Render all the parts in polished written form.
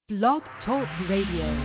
Blog Talk Radio.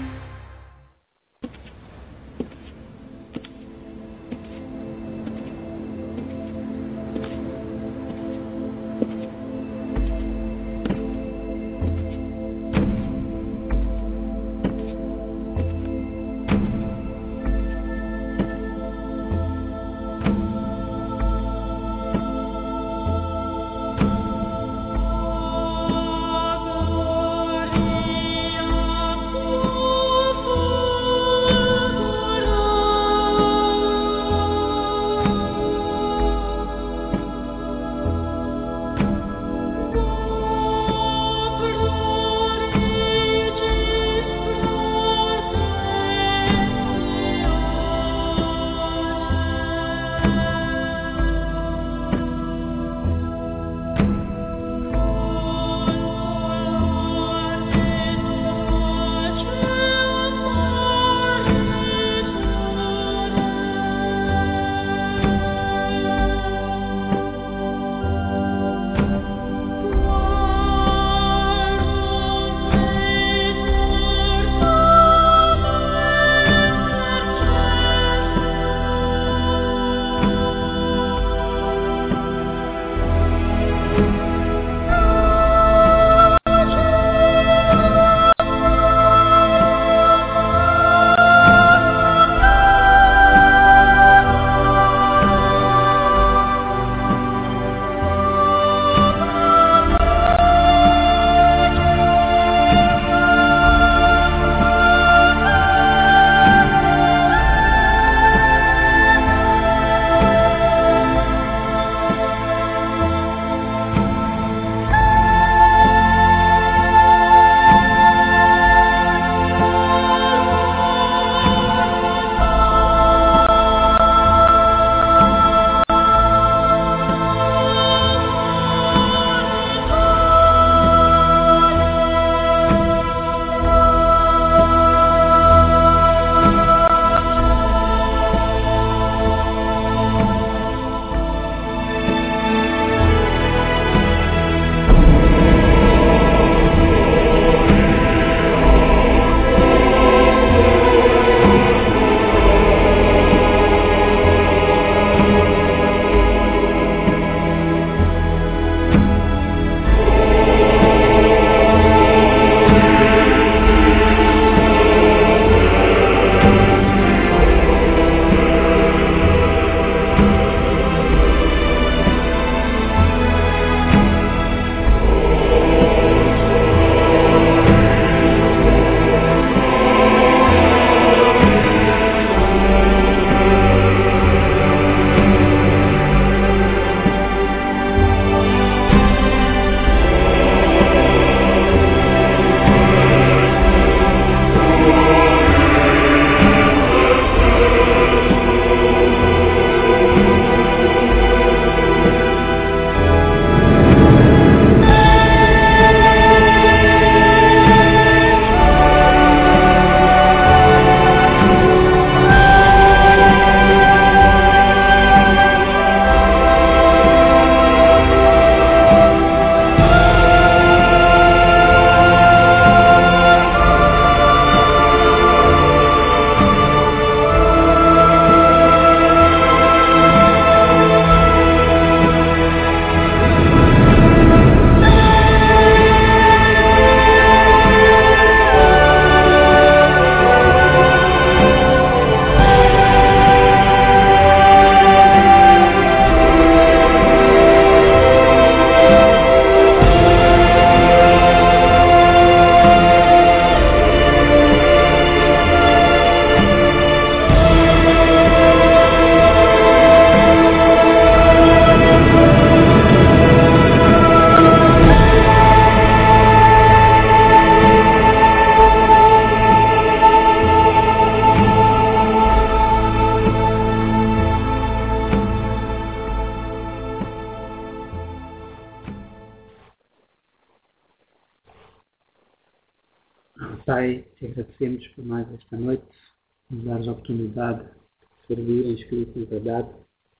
Pai, te agradecemos por mais esta noite, nos dares a oportunidade de servir em espírito e verdade.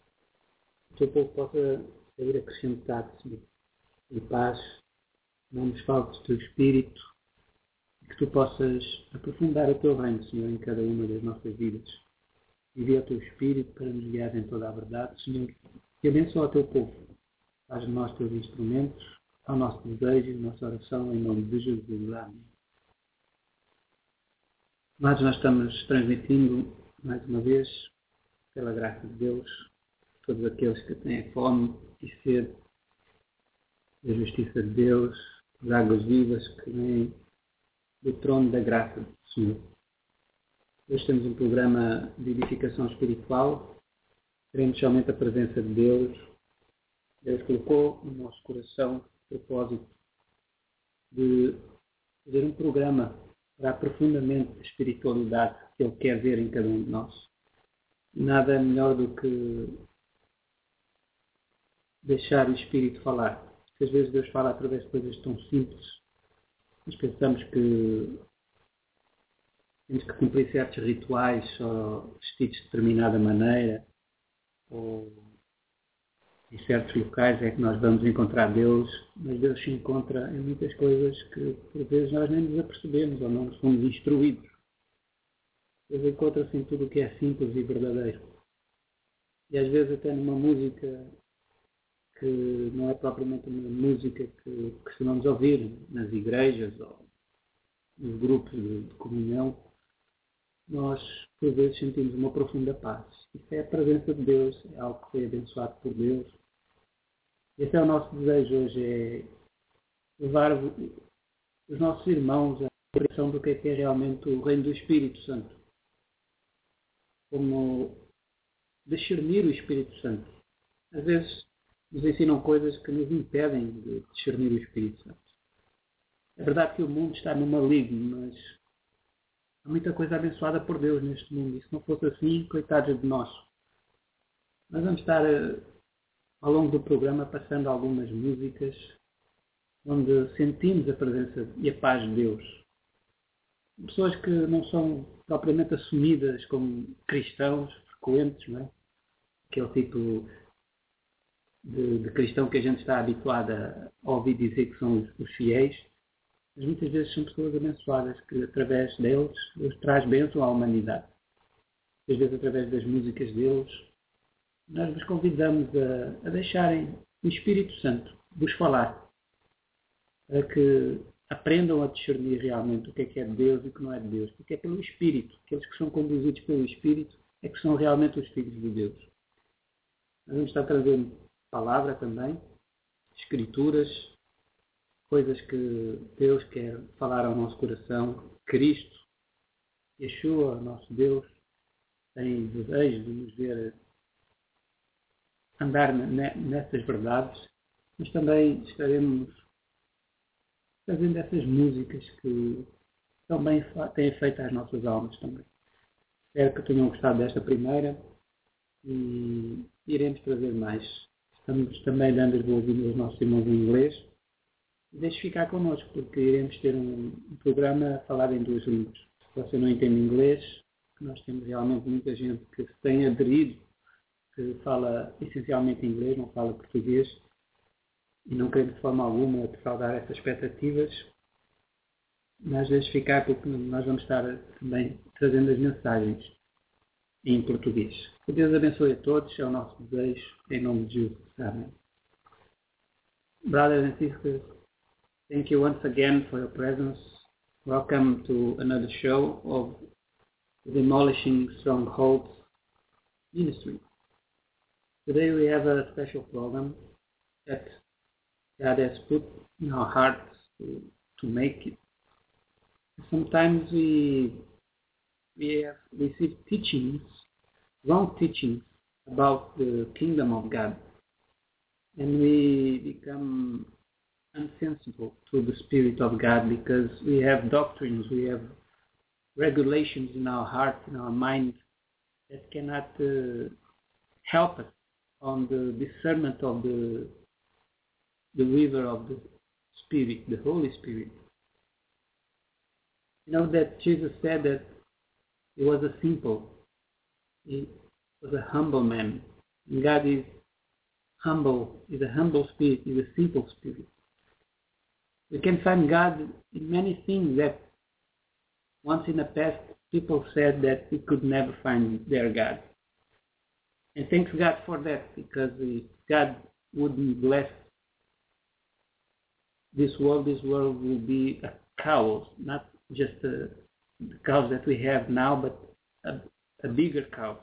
Que o teu povo possa sair acrescentado, Senhor, de paz, não nos faltes do teu espírito, que tu possas aprofundar o teu reino, Senhor, em cada uma das nossas vidas. Envia o teu Espírito para nos guiar em toda a verdade, Senhor, e abençoa o teu povo. Faz de nós teus instrumentos, ao nosso desejo, nossa oração, em nome de Jesus. Amém. Mas nós estamos transmitindo, mais uma vez, pela graça de Deus, todos aqueles que têm fome e sede da justiça de Deus, das águas vivas que vêm do trono da graça do Senhor. Hoje temos um programa de edificação espiritual. Queremos somente a presença de Deus. Deus colocou no nosso coração o propósito de fazer um programa para aprofundamento de espiritualidade que Ele quer ver em cada um de nós. Nada melhor do que deixar o Espírito falar. Porque às vezes Deus fala através de coisas tão simples. Nós pensamos que temos que cumprir certos rituais ou vestidos de determinada maneira, ou em certos locais é que nós vamos encontrar Deus, mas Deus se encontra em muitas coisas que por vezes nós nem nos apercebemos ou não fomos instruídos. Deus encontra-se em tudo o que é simples e verdadeiro. E às vezes até numa música que não é propriamente uma música que costumamos ouvir nas igrejas ou nos grupos de comunhão, nós por vezes sentimos uma profunda paz. Isso é a presença de Deus, é algo que foi abençoado por Deus. Esse é o nosso desejo hoje, é levar os nossos irmãos à compreensão do que é realmente o reino do Espírito Santo. Como discernir o Espírito Santo. Às vezes nos ensinam coisas que nos impedem de discernir o Espírito Santo. É verdade que o mundo está no maligno, mas há muita coisa abençoada por Deus neste mundo. E se não fosse assim, coitados de nós. Nós vamos estar ao longo do programa passando algumas músicas onde sentimos a presença e a paz de Deus. Pessoas que não são propriamente assumidas como cristãos frequentes, não é? Aquele tipo de cristão que a gente está habituado a ouvir dizer que são os fiéis, mas muitas vezes são pessoas abençoadas que através deles Deus traz bênção à humanidade. Às vezes através das músicas deles nós vos convidamos a deixarem o Espírito Santo vos falar, para que aprendam a discernir realmente o que é de Deus e o que não é de Deus, porque é pelo Espírito, aqueles que são conduzidos pelo Espírito é que são realmente os filhos de Deus. Nós vamos estar trazendo palavra também, escrituras, coisas que Deus quer falar ao nosso coração. Cristo, Yeshua, nosso Deus, tem desejo de nos ver andar nessas verdades, mas também estaremos fazendo essas músicas que também têm feito às nossas almas também. Espero que tenham gostado desta primeira e iremos trazer mais. Estamos também dando as boas-vindas aos nossos irmãos em inglês. E deixe ficar connosco, porque iremos ter um programa a falar em duas línguas. Se você não entende inglês, nós temos realmente muita gente que se tem aderido, que fala essencialmente inglês, não fala português, e não queremos de forma alguma defraudar essas expectativas, mas deixe ficar porque nós vamos estar também trazendo as mensagens em português. Que Deus abençoe a todos, é o nosso desejo, em nome de Jesus. Amém. Brothers and sisters, thank you once again for your presence. Welcome to another show of Demolishing Strongholds Ministry. Today we have a special program that God has put in our hearts to make it. Sometimes we have received teachings, wrong teachings about the kingdom of God, and we become insensible to the Spirit of God because we have doctrines, we have regulations in our heart, in our mind that cannot help us on the discernment of the river of the Spirit, the Holy Spirit. You know that Jesus said that he was a simple, he was a humble man. And God is humble, is a humble spirit, is a simple spirit. We can find God in many things that once in the past, people said that we could never find their God. And thanks God for that, because if God wouldn't bless this world will be a chaos, not just the chaos that we have now, but a bigger chaos.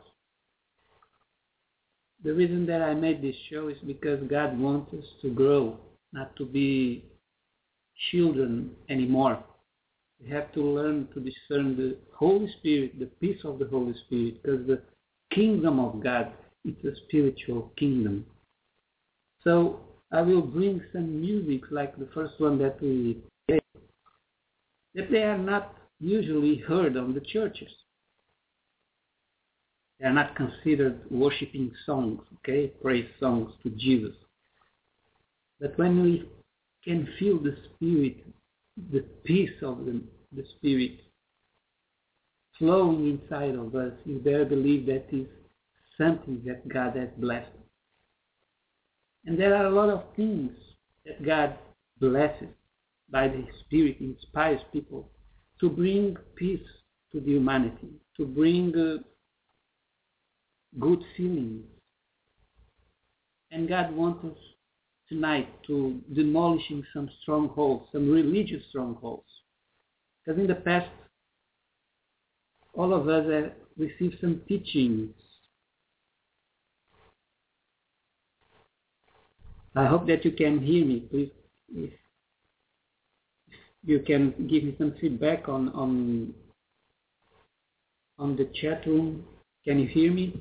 The reason that I made this show is because God wants us to grow, not to be children anymore. We have to learn to discern the Holy Spirit, the peace of the Holy Spirit, because the kingdom of God is a spiritual kingdom. So I will bring some music like the first one that we played, that they are not usually heard on the churches. They are not considered worshiping songs, okay, praise songs to Jesus. But when we can feel the Spirit, the peace of the Spirit flowing inside of us, you better believe that is something that God has blessed. And there are a lot of things that God blesses by the Spirit, inspires people to bring peace to the humanity, to bring good feelings. And God wants us tonight to demolishing some strongholds, some religious strongholds. Because in the past, all of us have received some teachings. I hope that you can hear me. Please, if you can give me some feedback on the chat room. Can you hear me?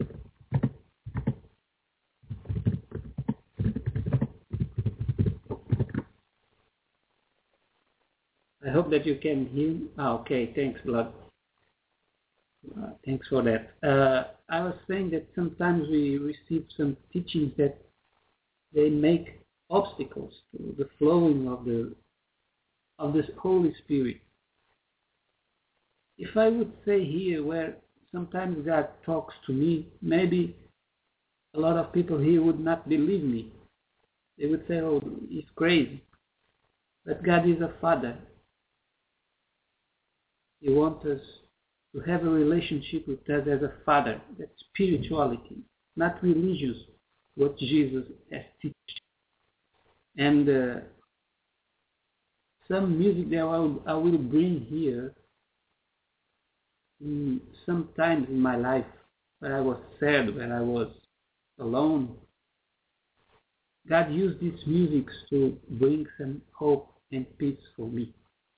I hope that you can hear me. Okay, thanks, Blood. Thanks for that. I was saying that sometimes we receive some teachings that they make obstacles to the flowing of this Holy Spirit. If I would say here where sometimes God talks to me, maybe a lot of people here would not believe me. They would say, oh, he's crazy. But God is a Father. He wants us to have a relationship with us as a Father. That's spirituality, not religious, what Jesus has taught. And some music that I will bring here, sometimes in my life, where I was sad, where I was alone, God used these music to bring some hope and peace for me.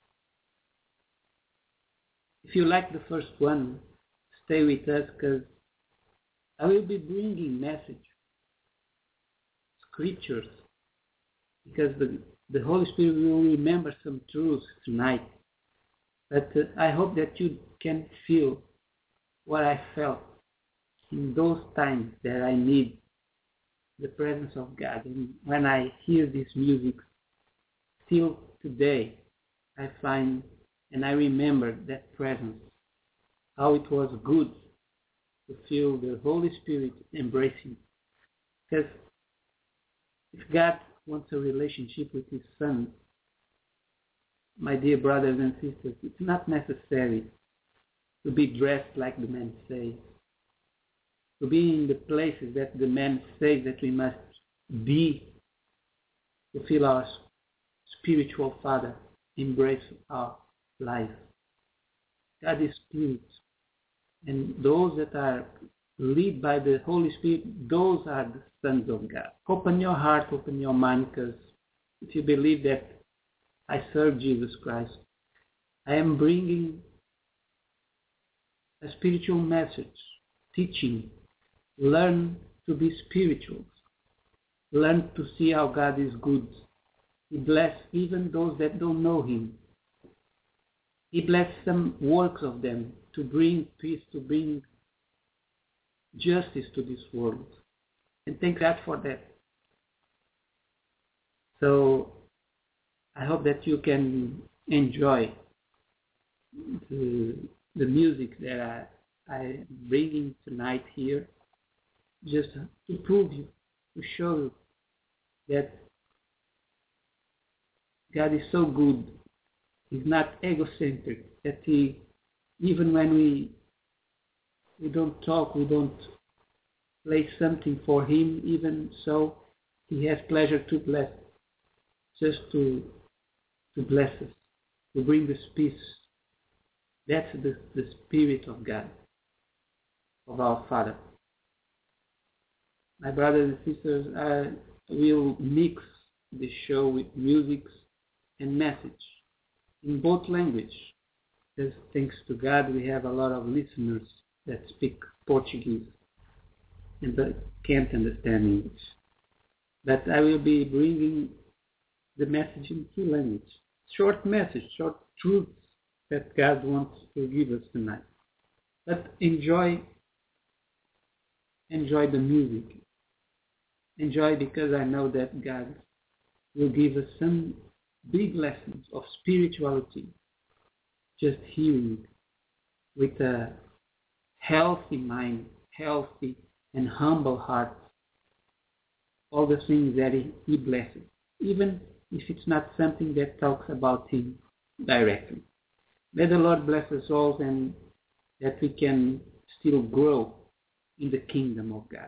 If you like the first one, stay with us, because I will be bringing message, scriptures, because the Holy Spirit will remember some truths tonight. But I hope that you can feel what I felt in those times that I need the presence of God. And when I hear this music, still today, I find and I remember that presence, how it was good to feel the Holy Spirit embracing. Because if God wants a relationship with His Son, my dear brothers and sisters, it's not necessary to be dressed like the man says, to be in the places that the man says that we must be, to feel our spiritual Father embrace our life. God is Spirit, and those that are led by the Holy Spirit, those are the sons of God. Open your heart, open your mind, because if you believe that I serve Jesus Christ, I am bringing a spiritual message, teaching, learn to be spiritual, learn to see how God is good. He bless even those that don't know Him. He bless some works of them to bring peace, to bring justice to this world. And thank God for that. So I hope that you can enjoy the music that I'm bringing tonight here, just to prove you, to show you that God is so good. He's not egocentric, that He Even when we don't talk, we don't play something for him, even so, he has pleasure to bless, just to bless us, to bring us peace. That's the Spirit of God, of our Father. My brothers and sisters, I will mix the show with music and message in both language. Because thanks to God, we have a lot of listeners that speak Portuguese and that can't understand English. But I will be bringing the message in two languages. Short message, short truths that God wants to give us tonight. But enjoy the music. Enjoy, because I know that God will give us some big lessons of spirituality. Just hearing with a healthy mind, healthy and humble heart, all the things that He blesses, even if it's not something that talks about Him directly. May the Lord bless us all, and that we can still grow in the kingdom of God.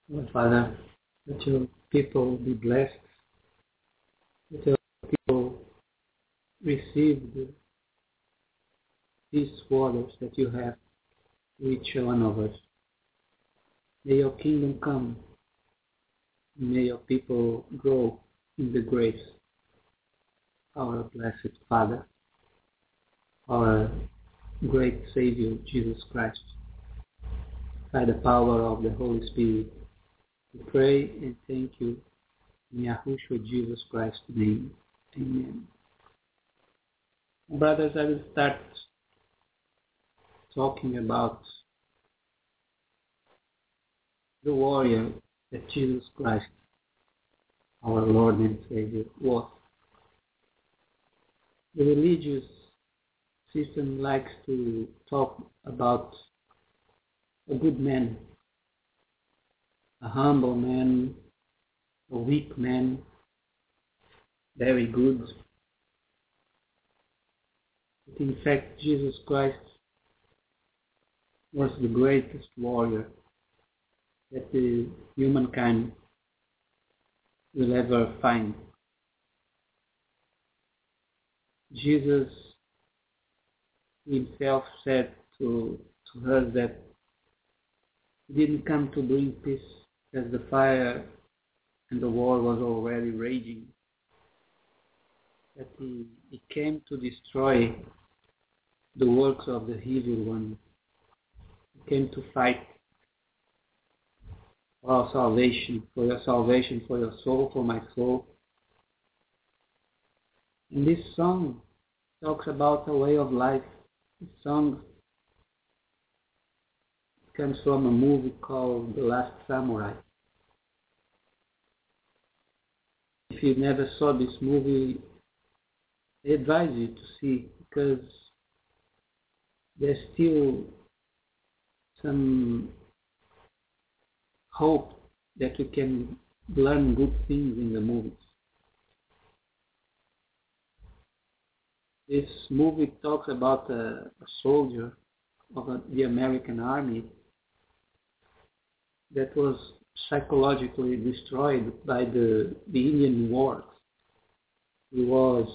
Lord Father, let your people be blessed. Let your people receive these waters that you have to each one of us. May your kingdom come. May your people grow in the grace. Our blessed Father, our great Savior, Jesus Christ, by the power of the Holy Spirit, we pray and thank you in Yahushua Jesus Christ's name. Amen. Brothers, I will start talking about the warrior that Jesus Christ, our Lord and Savior, was. The religious system likes to talk about a good man, a humble man, a weak man, very good. But in fact, Jesus Christ was the greatest warrior that the humankind will ever find. Jesus himself said to us that he didn't come to bring peace, as the fire and the war was already raging. That he came to destroy the works of the evil one. He came to fight for our salvation, for your salvation, for your soul, for my soul. And this song talks about a way of life. This song comes from a movie called The Last Samurai. If you never saw this movie, I advise you to see, because there's still some hope that we can learn good things in the movies. This movie talks about a soldier of the American army that was psychologically destroyed by the Indian Wars. He was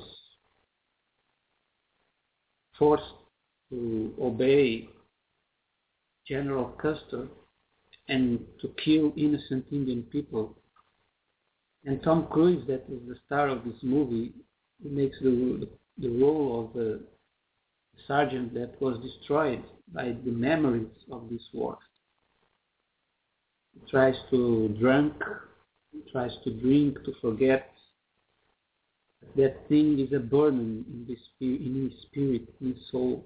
forced to obey General Custer and to kill innocent Indian people. And Tom Cruise, that is the star of this movie, he makes the role of the sergeant that was destroyed by the memories of this war. He tries to drink, to forget. That thing is a burden in his spirit, in his soul.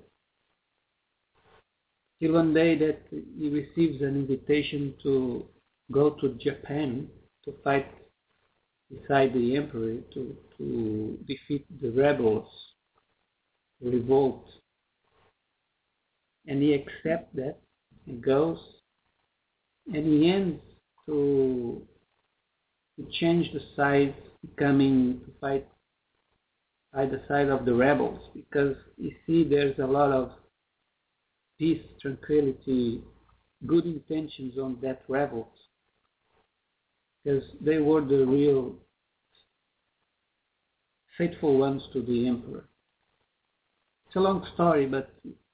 Till one day that he receives an invitation to go to Japan to fight beside the emperor, to defeat the rebels, the revolt. And he accepts that, he goes, and he ends to change the side, coming to fight by the side of the rebels, because you see there's a lot of peace, tranquility, good intentions on that rebels, because they were the real faithful ones to the emperor. It's a long story, but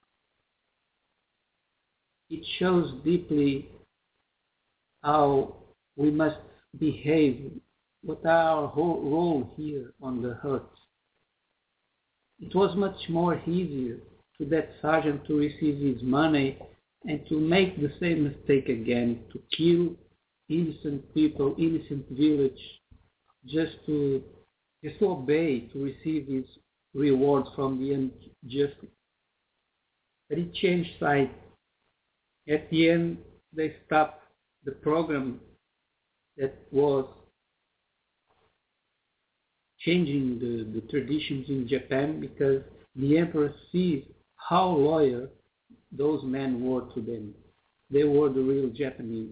it shows deeply how we must behave, what our whole role here on the earth. It was much more easier to that sergeant to receive his money and to make the same mistake again, to kill innocent people, innocent village, just to obey, to receive his reward from the unjust. But he changed side. At the end, they stopped the program that was changing the traditions in Japan, because the emperor sees how loyal those men were to them. They were the real Japanese.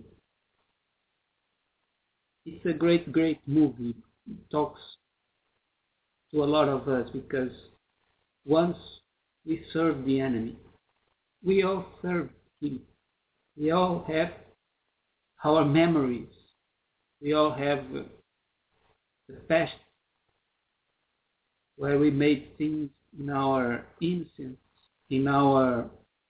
It's a great, great movie. It talks to a lot of us, because once we serve the enemy, we all serve him. We all have our memories. We all have the past where we made things in our innocence, in our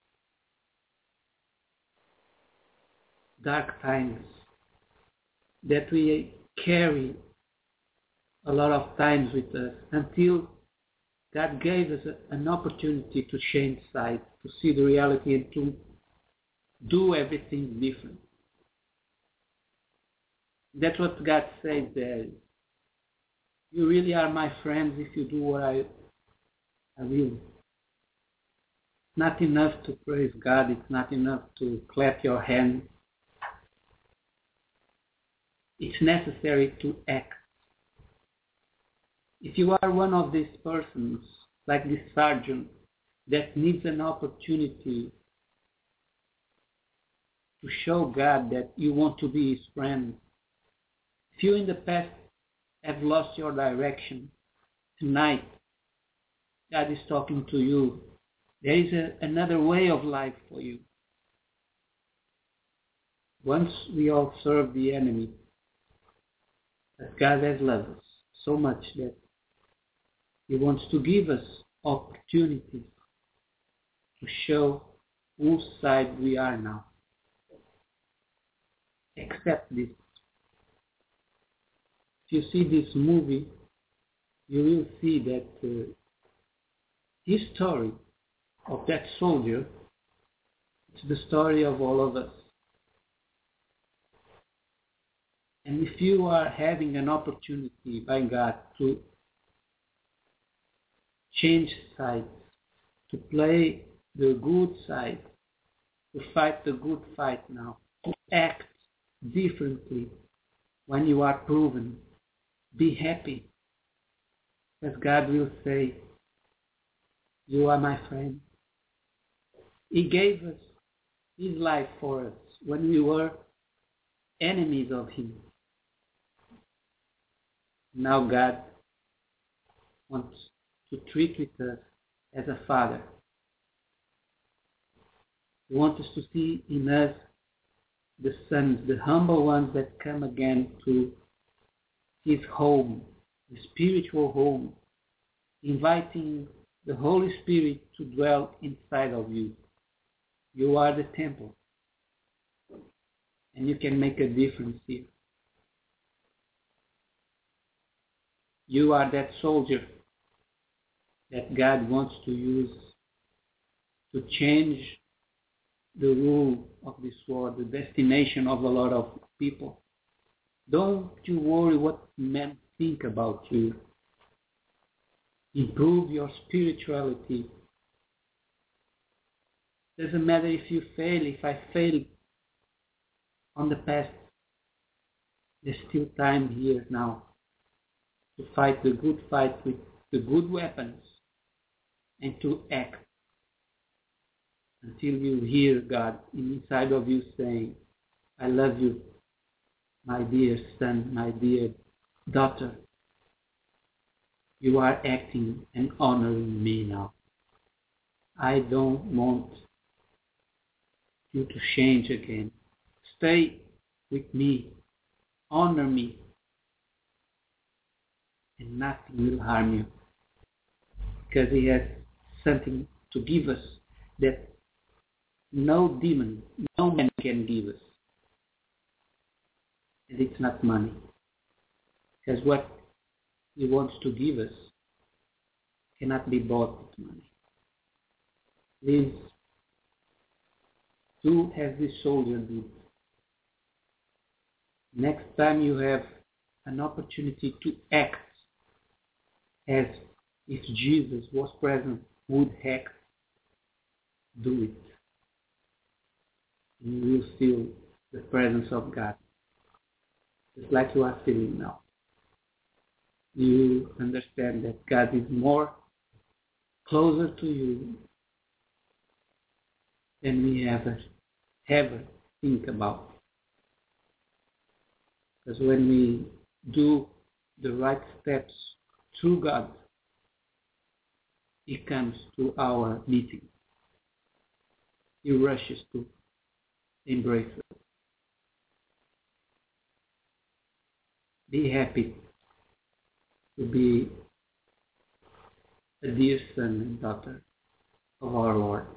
dark times, that we carry a lot of times with us until God gave us an opportunity to change sides, to see the reality and to do everything different. That's what God says there. You really are my friends if you do what I will. It's not enough to praise God. It's not enough to clap your hands. It's necessary to act. If you are one of these persons, like this sergeant, that needs an opportunity to show God that you want to be his friend, if you in the past have lost your direction, tonight God is talking to you. There is another way of life for you. Once we all serve the enemy, but God has loved us so much that he wants to give us opportunities to show whose side we are now. Accept this. If you see this movie, you will see that his story of that soldier, it's the story of all of us. And if you are having an opportunity by God to change sides, to play the good side, to fight the good fight now, to act differently when you are proven, be happy. As God will say, you are my friend. He gave us his life for us when we were enemies of him. Now God wants to treat with us as a father. He wants us to see in us the sons, the humble ones that come again to his home, the spiritual home, inviting the Holy Spirit to dwell inside of you. You are the temple, and you can make a difference here. You are that soldier that God wants to use to change the rule of this world, the destination of a lot of people. Don't you worry what men think about you. Improve your spirituality. Doesn't matter if you fail. If I fail on the past, there's still time here now to fight the good fight with the good weapons and to act until you hear God inside of you saying, I love you, my dear son, my dear daughter. You are acting and honoring me now. I don't want you to change again. Stay with me. Honor me. And nothing will harm you. Because he has something to give us that no demon, no man can give us. And it's not money. Because what he wants to give us cannot be bought with money. Please do as this soldier did. Next time you have an opportunity to act as if Jesus was present, would act, do it. And you will feel the presence of God, just like you are feeling now. You understand that God is more closer to you than we ever think about. Because when we do the right steps through God, he comes to our meeting. He rushes to embrace us. Be happy to be a dear son and daughter of our Lord.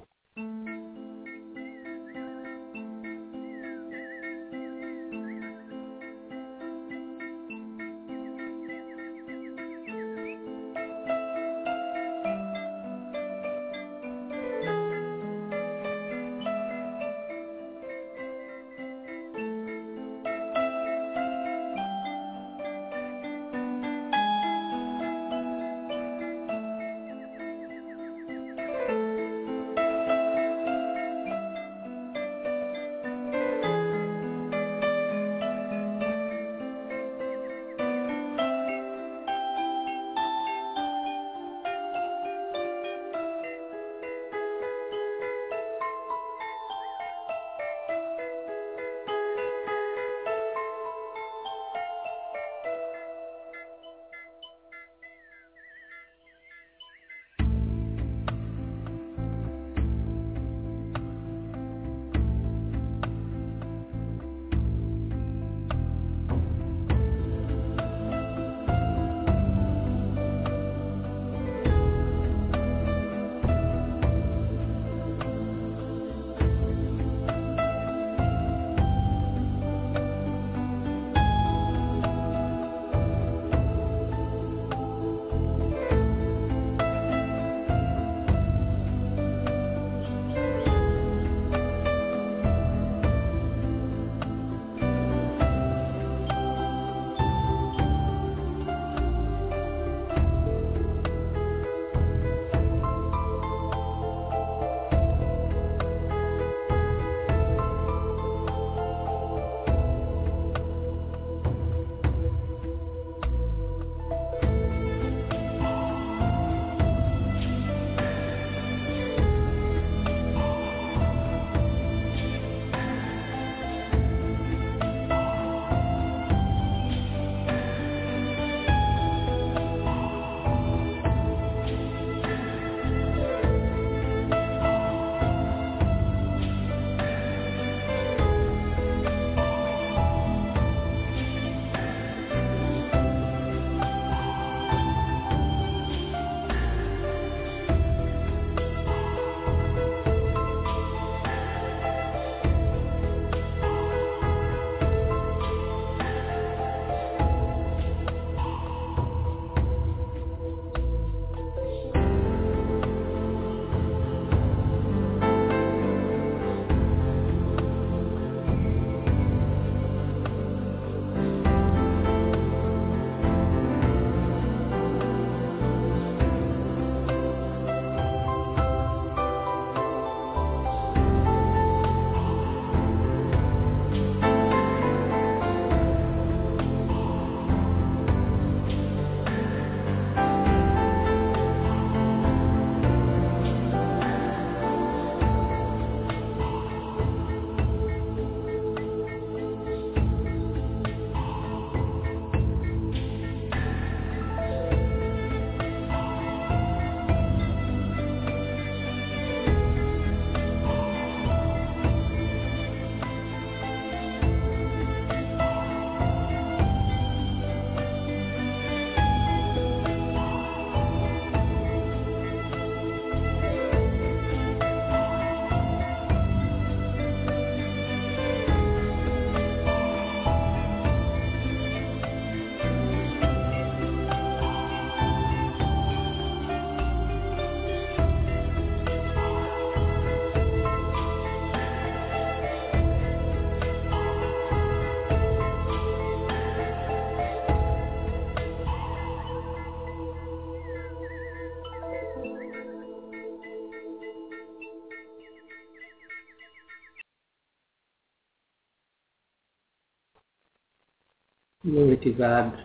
Glory to God.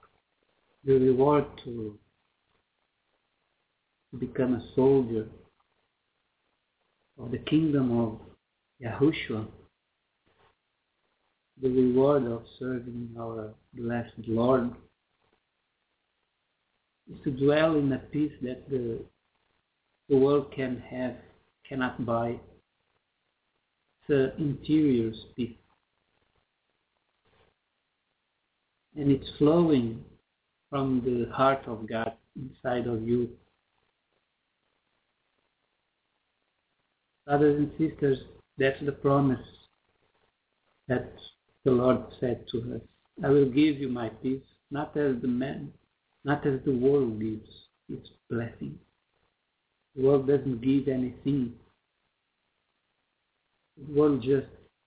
The reward to become a soldier of the kingdom of Yahushua, the reward of serving our blessed Lord, is to dwell in a peace that the world cannot buy. It's an interior peace. and it's flowing from the heart of God inside of you. Brothers and sisters, that's the promise that the Lord said to us. I will give you my peace, not as the world gives its blessing. The world doesn't give anything. The world just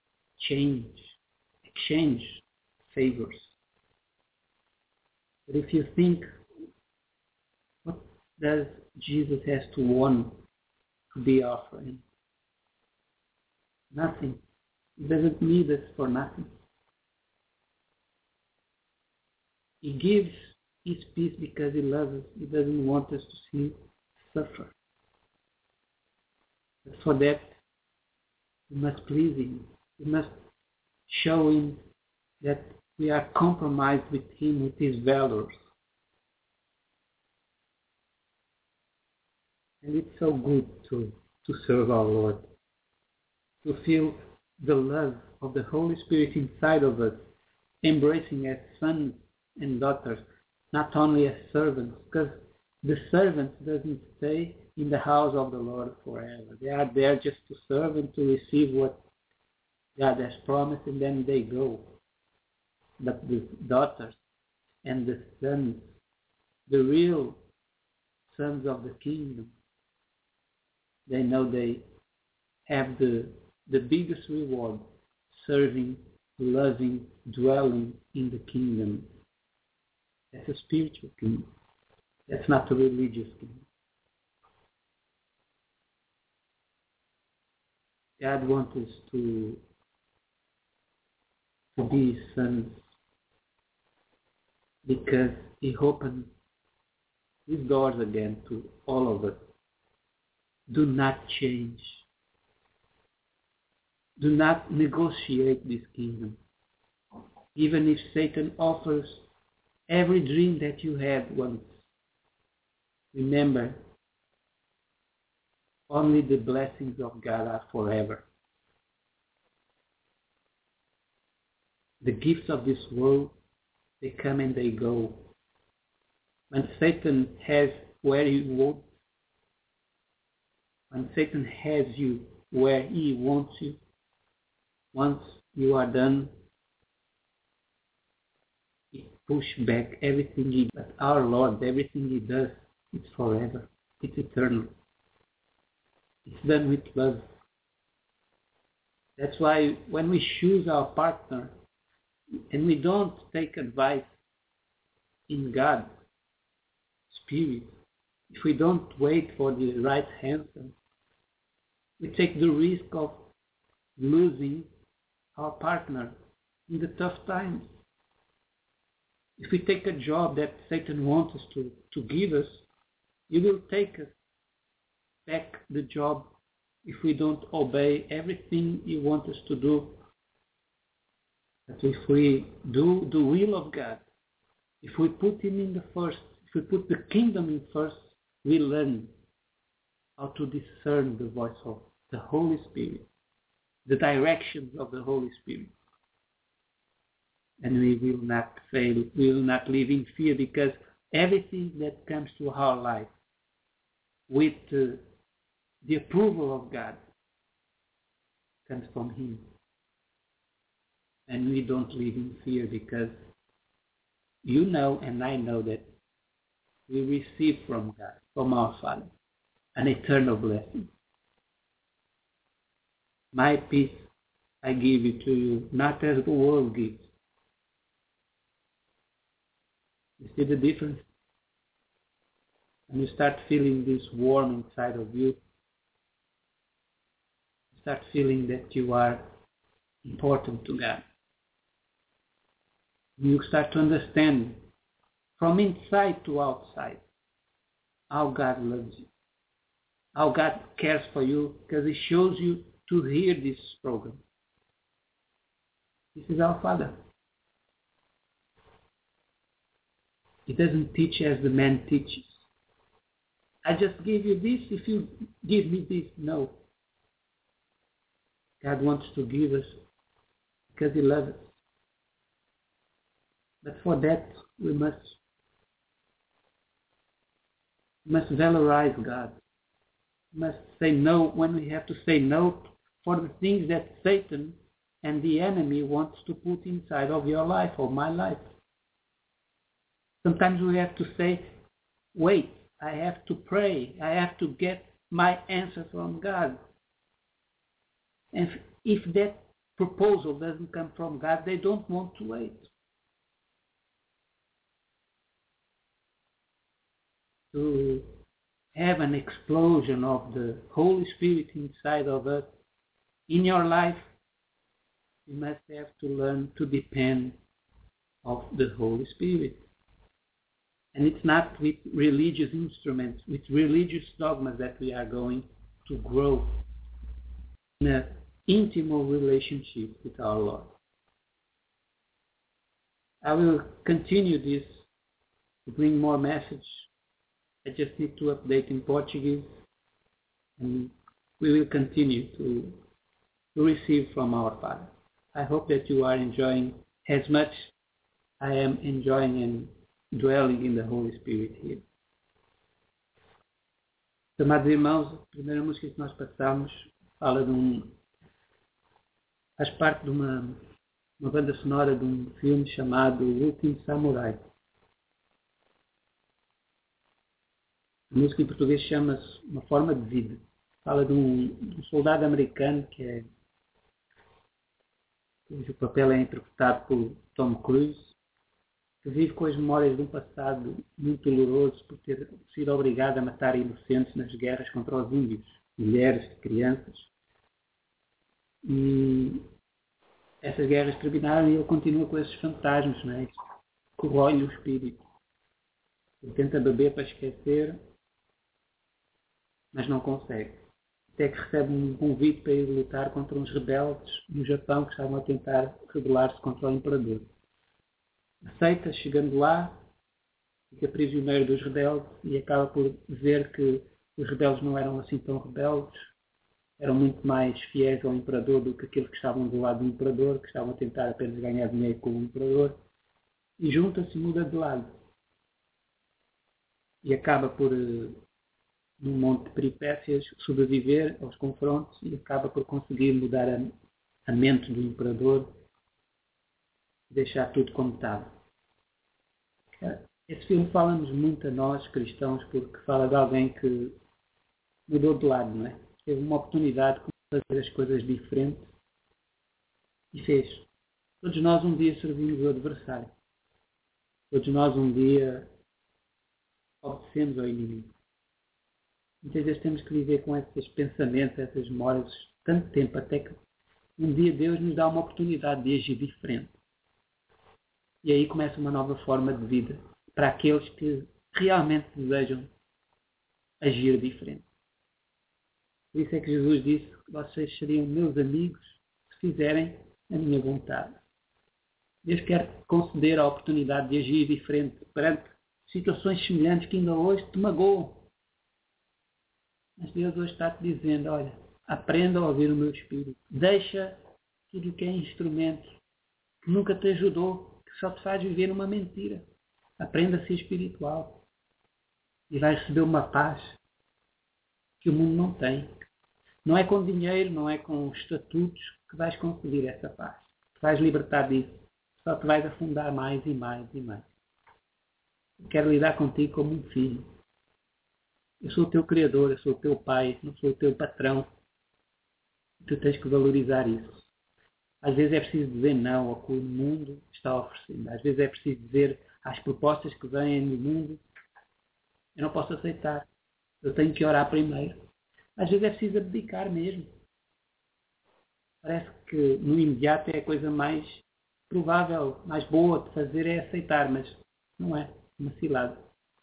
exchange favors. But if you think, what does Jesus has to want to be offering? Nothing. He doesn't need us for nothing. He gives his peace because he loves us. He doesn't want us to see suffer. But for that, we must please him. We must show him that we are compromised with him, with his values. And it's so good to serve our Lord, to feel the love of the Holy Spirit inside of us, embracing as sons and daughters, not only as servants, because the servants doesn't stay in the house of the Lord forever. They are there just to serve and to receive what God has promised, and then they go. But the daughters and the sons, the real sons of the kingdom, they know they have the biggest reward, serving, loving, dwelling in the kingdom. That's a spiritual kingdom. That's not a religious kingdom. God wants us to be his sons because he opened his doors again to all of us. Do not change. Do not negotiate this kingdom. Even if Satan offers every dream that you had once, remember, only the blessings of God are forever. The gifts of this world, they come and they go. When Satan has where he wants, when Satan has you where he wants you, once you are done, he pushes back everything he does. But our Lord, everything he does, it's forever. It's eternal. It's done with love. That's why when we choose our partner and we don't take advice in God's Spirit, if we don't wait for the right answer, we take the risk of losing our partner in the tough times. If we take a job that Satan wants us to give us, he will take us back the job if we don't obey everything he wants us to do. But if we do the will of God, if we put him in the first, if we put the kingdom in first, we learn how to discern the voice of the Holy Spirit, the directions of the Holy Spirit. And we will not fail, we will not live in fear, because everything that comes to our life with the approval of God comes from him. And we don't live in fear, because you know and I know that we receive from God, from our Father, an eternal blessing. My peace I give it to you, not as the world gives. You see the difference? And you start feeling this warm inside of you. You start feeling that you are important to God. You start to understand from inside to outside how God loves you, how God cares for you, because he shows you to hear this program. This is our Father. He doesn't teach as the man teaches. I just give you this if you give me this. No. God wants to give us because he loves us. But for that, we must valorize God. We must say no when we have to say no for the things that Satan and the enemy wants to put inside of your life or my life. Sometimes we have to say, wait, I have to pray. I have to get my answer from God. And if that proposal doesn't come from God, they don't want to wait. To have an explosion of the Holy Spirit inside of us, in your life, you must have to learn to depend on the Holy Spirit. And it's not with religious instruments, with religious dogmas that we are going to grow in an intimate relationship with our Lord. I will continue this to bring more message. I just need to update in Portuguese, and we will continue to receive from our Father. I hope that you are enjoying as much I am enjoying and dwelling in the Holy Spirit here. Amados irmãos, a primeira música que nós passamos fala faz parte de uma banda sonora de um filme chamado O Último Samurai. A música em português chama-se Uma Forma de Vida. Fala de um soldado americano cujo papel é interpretado por Tom Cruise, que vive com as memórias de um passado muito doloroso por ter sido obrigado a matar inocentes nas guerras contra os índios, mulheres e crianças. E essas guerras terminaram e ele continua com esses fantasmas, não é? Corrói-lhe o espírito. Ele tenta beber para esquecer, mas não consegue. Até que recebe um convite para ir lutar contra uns rebeldes no Japão que estavam a tentar rebelar-se contra o imperador. Aceita, chegando lá, fica prisioneiro dos rebeldes e acaba por ver que os rebeldes não eram assim tão rebeldes, eram muito mais fiéis ao imperador do que aqueles que estavam do lado do imperador, que estavam a tentar apenas ganhar dinheiro com o imperador, e junta-se e muda de lado. E acaba por, num monte de peripécias, sobreviver aos confrontos e acaba por conseguir mudar a mente do imperador e deixar tudo como estava. Esse filme fala-nos muito a nós, cristãos, porque fala de alguém que mudou de lado, não é? Teve uma oportunidade de fazer as coisas diferentes e fez. Todos nós um dia servimos o adversário. Todos nós um dia obedecemos ao inimigo. Muitas vezes temos que viver com esses pensamentos, essas memórias, tanto tempo, até que um dia Deus nos dá uma oportunidade de agir diferente. E aí começa uma nova forma de vida para aqueles que realmente desejam agir diferente. Por isso é que Jesus disse que vocês seriam meus amigos se fizerem a minha vontade. Deus quer conceder a oportunidade de agir diferente perante situações semelhantes que ainda hoje te magoam. Mas Deus hoje está-te dizendo, olha, aprenda a ouvir o meu Espírito. Deixa tudo o que é instrumento que nunca te ajudou, que só te faz viver uma mentira. Aprenda a ser espiritual. E vais receber uma paz que o mundo não tem. Não é com dinheiro, não é com estatutos que vais conseguir essa paz. Te vais libertar disso. Só te vais afundar mais e mais e mais. Eu quero lidar contigo como um filho. Eu sou o teu criador, eu sou o teu pai, não sou o teu patrão. Tu tens que valorizar isso. Às vezes é preciso dizer não ao que o mundo está oferecendo. Às vezes é preciso dizer às propostas que vêm do mundo, eu não posso aceitar. Eu tenho que orar primeiro. Às vezes é preciso abdicar mesmo. Parece que no imediato é a coisa mais provável, mais boa de fazer é aceitar, mas não é. Uma cilada.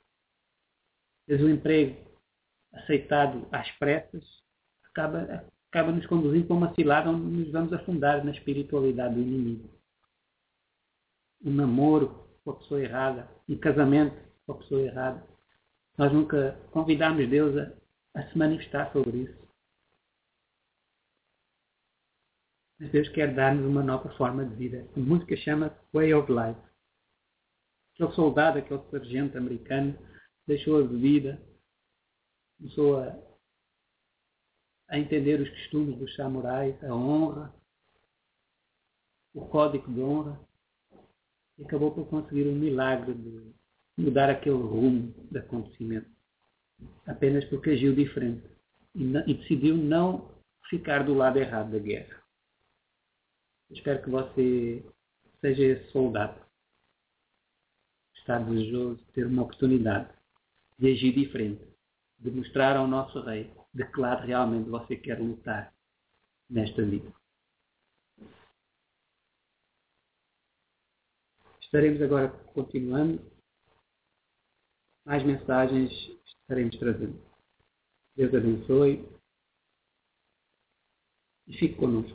Às vezes o emprego aceitado às pressas acaba nos conduzindo para uma cilada onde nos vamos afundar na espiritualidade do inimigo. Um namoro com a pessoa errada, um casamento com a pessoa errada. Nós nunca convidámos Deus a se manifestar sobre isso. Mas Deus quer dar-nos uma nova forma de vida. A música chama-se Way of Life. aquele soldado, aquele sargento americano, deixou a bebida, começou a entender os costumes dos samurais, a honra, o código de honra, e acabou por conseguir um milagre de mudar aquele rumo de acontecimento, apenas porque agiu diferente e decidiu não ficar do lado errado da guerra. Espero que você seja esse soldado que está desejoso de ter uma oportunidade de agir diferente, de mostrar ao nosso rei de que lado realmente você quer lutar nesta vida. Estaremos agora continuando. Mais mensagens estaremos trazendo. Deus abençoe e fique connosco.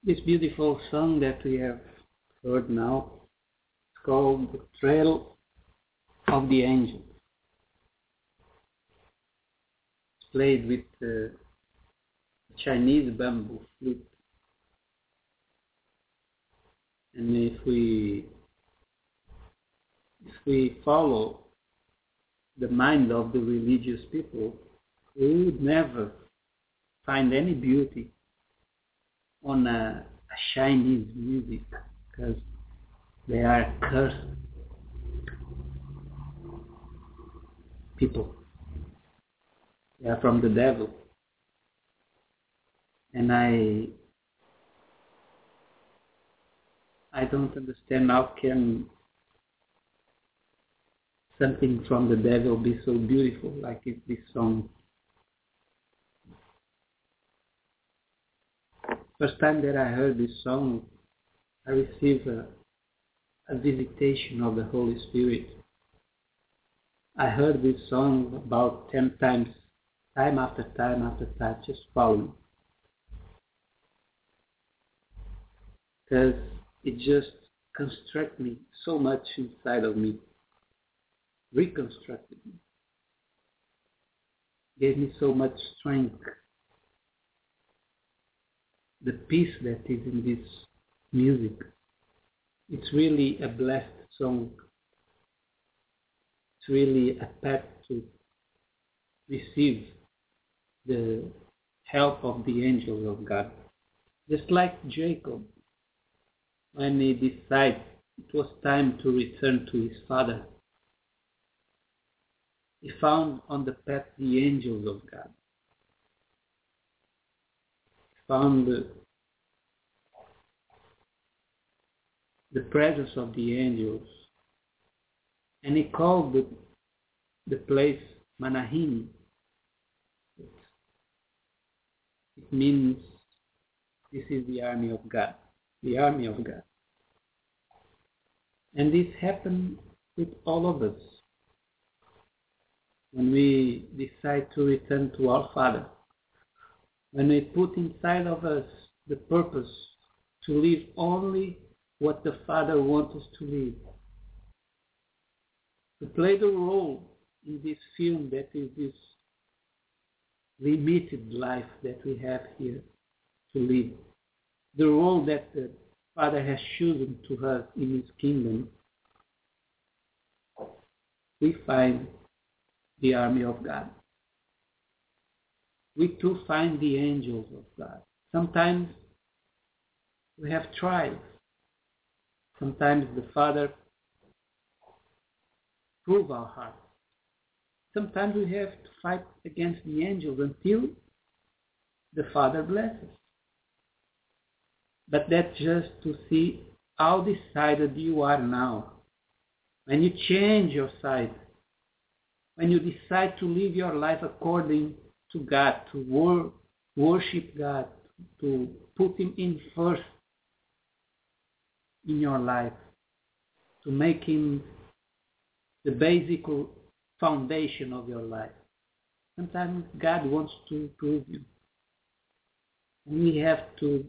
This beautiful song that we have heard now is called The Trail of the Angels. It's played with Chinese bamboo flute. And if we follow the mind of the religious people, we would never find any beauty on a Chinese music, because they are cursed people. They are from the devil. And I don't understand how can something from the devil be so beautiful like this song. First time that I heard this song, I received a visitation of the Holy Spirit. I heard this song about 10 times, time after time after time, just following. Because it just constructed me so much inside of me, reconstructed me, gave me so much strength. The peace that is in this music, it's really a blessed song. It's really a path to receive the help of the angels of God. Just like Jacob, when he decided it was time to return to his father, he found on the path the angels of God. He found the presence of the angels, and he called the place Manahim. It means this is the army of God, the army of God. And this happened with all of us. When we decide to return to our Father, when we put inside of us the purpose to live only what the Father wants us to live, to play the role in this film that is this limited life that we have here to live, the role that the Father has chosen to us in His kingdom, we find the army of God. We too find the angels of God. Sometimes we have trials. Sometimes the Father proves our hearts. Sometimes we have to fight against the angels until the Father blesses. But that's just to see how decided you are now. When you change your side, when you decide to live your life according to God, to worship God, to put Him in first in your life, to make Him the basic foundation of your life. Sometimes God wants to improve you. And we have to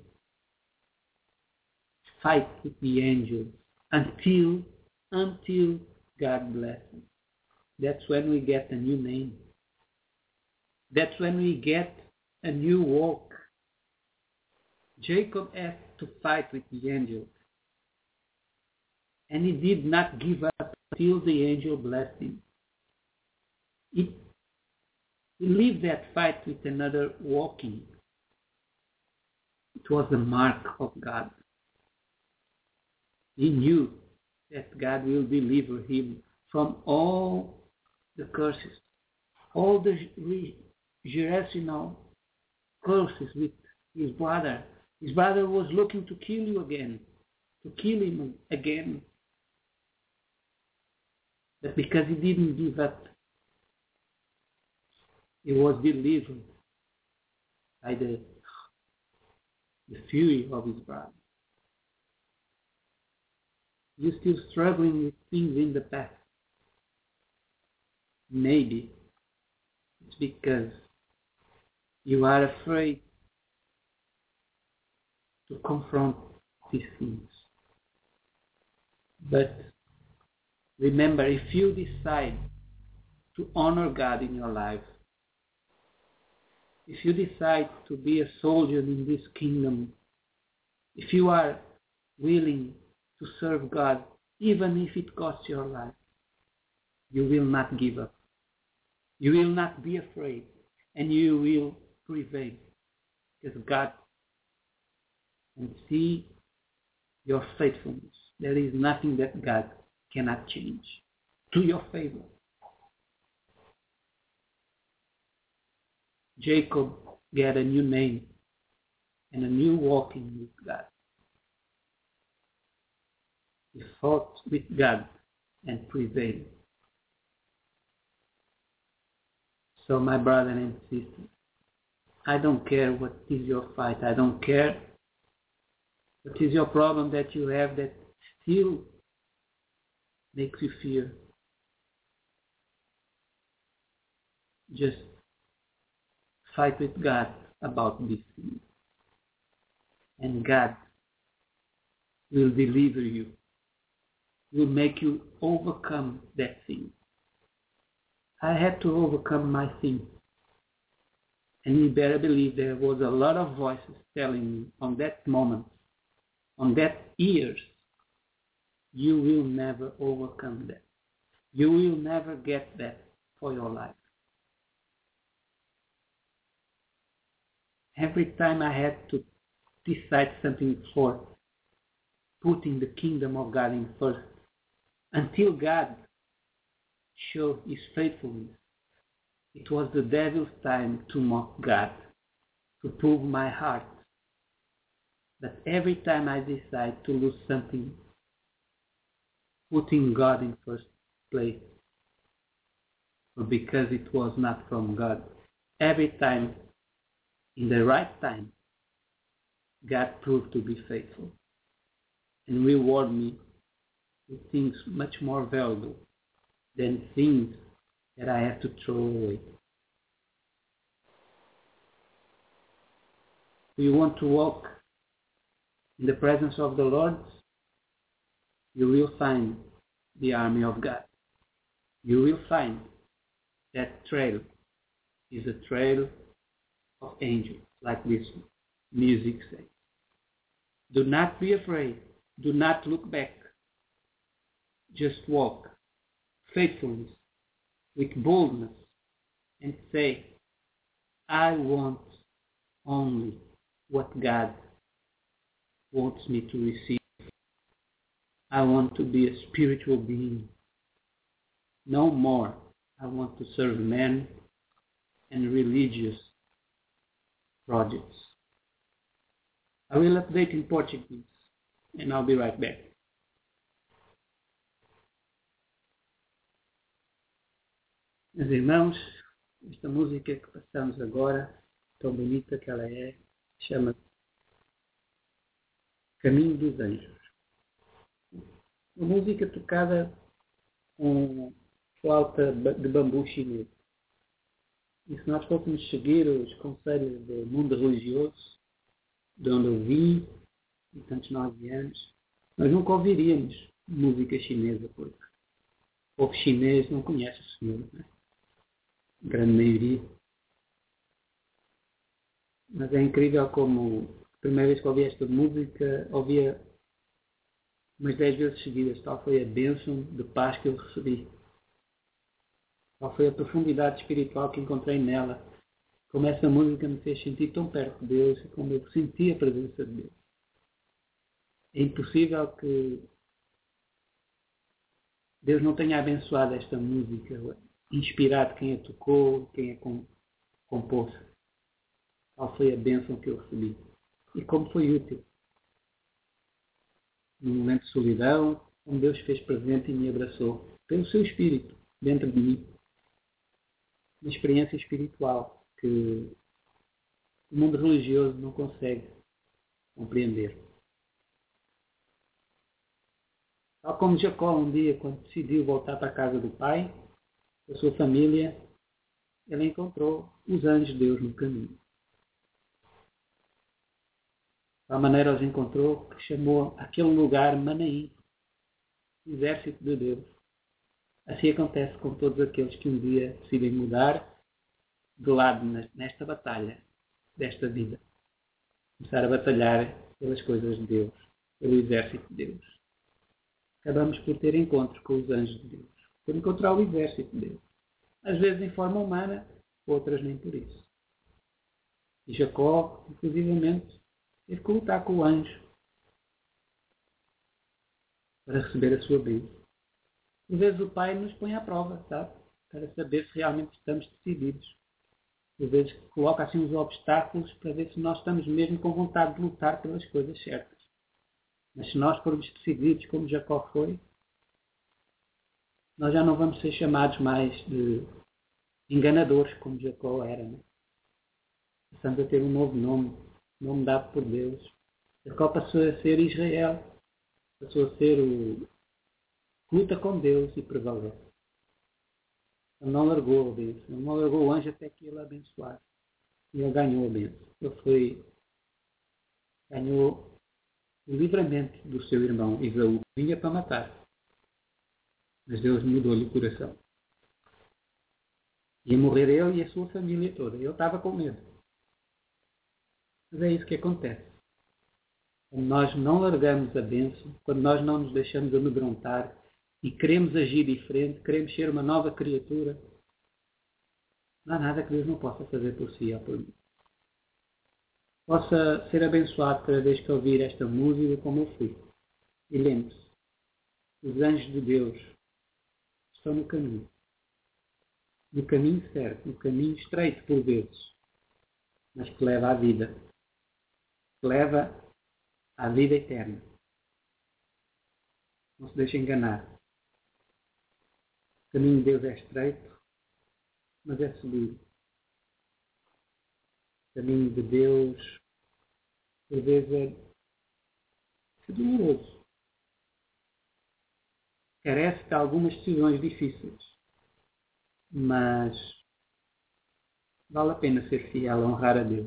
fight with the angels until God blesses. That's when we get a new name. That's when we get a new walk. Jacob had to fight with the angels. And he did not give up until the angel blessed him. He lived that fight with another walking. It was the mark of God. He knew that God will deliver him from all the curses, all the generational curses with his brother. His brother was looking to kill him again. But because he didn't give up, he was delivered by the fury of his brother. You're still struggling with things in the past. Maybe it's because you are afraid to confront these things. But remember, if you decide to honor God in your life, if you decide to be a soldier in this kingdom, if you are willing to serve God, even if it costs your life, you will not give up. You will not be afraid, and you will prevail, because God can see your faithfulness. There is nothing that God cannot change to your favor. Jacob got a new name and a new walking with God. He fought with God and prevailed. So my brother and sister, I don't care what is your fight. I don't care what is your problem that you have that still makes you fear. Just fight with God about this thing. And God will deliver you, will make you overcome that thing. I had to overcome my sin. And you better believe there was a lot of voices telling me on that moment, on that years, you will never overcome that. You will never get that for your life. Every time I had to decide something for putting the kingdom of God in first, until God showed his faithfulness, it was the devil's time to mock God, to prove my heart. But every time I decide to lose something, putting God in first place, or because it was not from God, every time, in the right time, God proved to be faithful and reward me with things much more valuable than things that I have to throw away. Do you want to walk in the presence of the Lord? You will find the army of God. You will find that trail is a trail of angels, like this music says. Do not be afraid. Do not look back. Just walk faithfulness with boldness and say, I want only what God wants me to receive. I want to be a spiritual being. No more. I want to serve men and religious projects. I will update in Portuguese and I'll be right back. Meus irmãos, esta música que passamos agora, tão bonita que ela é, chama-se Caminho dos Anjos. Uma música tocada com flauta de bambu chinês. E se nós fôssemos seguir os conselhos do mundo religioso, de onde eu vim, e tantos nós viemos, nós nunca ouviríamos música chinesa, porque o povo chinês não conhece o Senhor, né? A grande maioria. Mas é incrível como a primeira vez que ouvi esta música, ouvia umas 10 vezes seguidas. Tal foi a bênção de paz que eu recebi. Qual foi a profundidade espiritual que encontrei nela. Como essa música me fez sentir tão perto de Deus e como eu senti a presença de Deus. É impossível que Deus não tenha abençoado esta música, inspirado quem a tocou, quem a compôs. Qual foi a bênção que eu recebi. E como foi útil. Num momento de solidão, como Deus fez presente e me abraçou. Pelo seu Espírito, dentro de mim. Uma experiência espiritual que o mundo religioso não consegue compreender. Tal como Jacó um dia, quando decidiu voltar para a casa do pai, a sua família, ele encontrou os anjos de Deus no caminho. tal maneira os encontrou que chamou aquele lugar Manaim, exército de Deus. Assim acontece com todos aqueles que um dia decidem mudar de lado nesta batalha desta vida. Começar a batalhar pelas coisas de Deus, pelo exército de Deus. Acabamos por ter encontros com os anjos de Deus, por encontrar o exército de Deus. Às vezes em forma humana, outras nem por isso. E Jacó, inclusivamente, teve que lutar com o anjo para receber a sua bênção. Por vezes o Pai nos põe à prova, sabe? Para saber se realmente estamos decididos. Por vezes coloca assim uns obstáculos para ver se nós estamos mesmo com vontade de lutar pelas coisas certas. Mas se nós formos decididos como Jacó foi, nós já não vamos ser chamados mais de enganadores como Jacó era. Né? Passamos a ter um novo nome dado por Deus. Jacó passou a ser Israel, passou a ser o que luta com Deus e prevalece. Ele não largou a bênção, ele não largou o anjo até que ele abençoasse. E ele ganhou a bênção. Ele ganhou o livramento do seu irmão Esaú, que vinha para matar. Mas Deus mudou-lhe o coração. Ia morrer ele e a sua família toda. Ele estava com medo. Mas é isso que acontece. Quando nós não largamos a bênção, quando nós não nos deixamos amedrontar e queremos agir diferente, queremos ser uma nova criatura, não há nada que Deus não possa fazer por si ou por mim. Possa ser abençoado cada vez que ouvir esta música como eu fui. E lembre-se, os anjos de Deus estão no caminho certo, no caminho estreito por vezes, mas que leva à vida, que leva à vida eterna. Não se deixe enganar. O caminho de Deus é estreito, mas é seguro. O caminho de Deus, por vezes, é doloroso. Carece de algumas decisões difíceis, mas vale a pena ser fiel, honrar a Deus.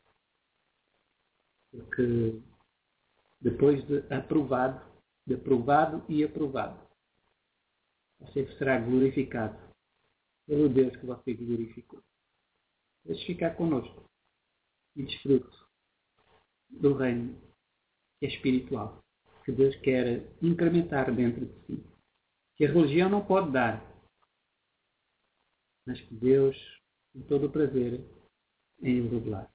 Porque depois de aprovado e aprovado, você será glorificado pelo Deus que você glorificou. Deixe ficar connosco e desfrute do reino que é espiritual, que Deus quer incrementar dentro de si. Que a religião não pode dar, mas que Deus tem todo o prazer em revelar.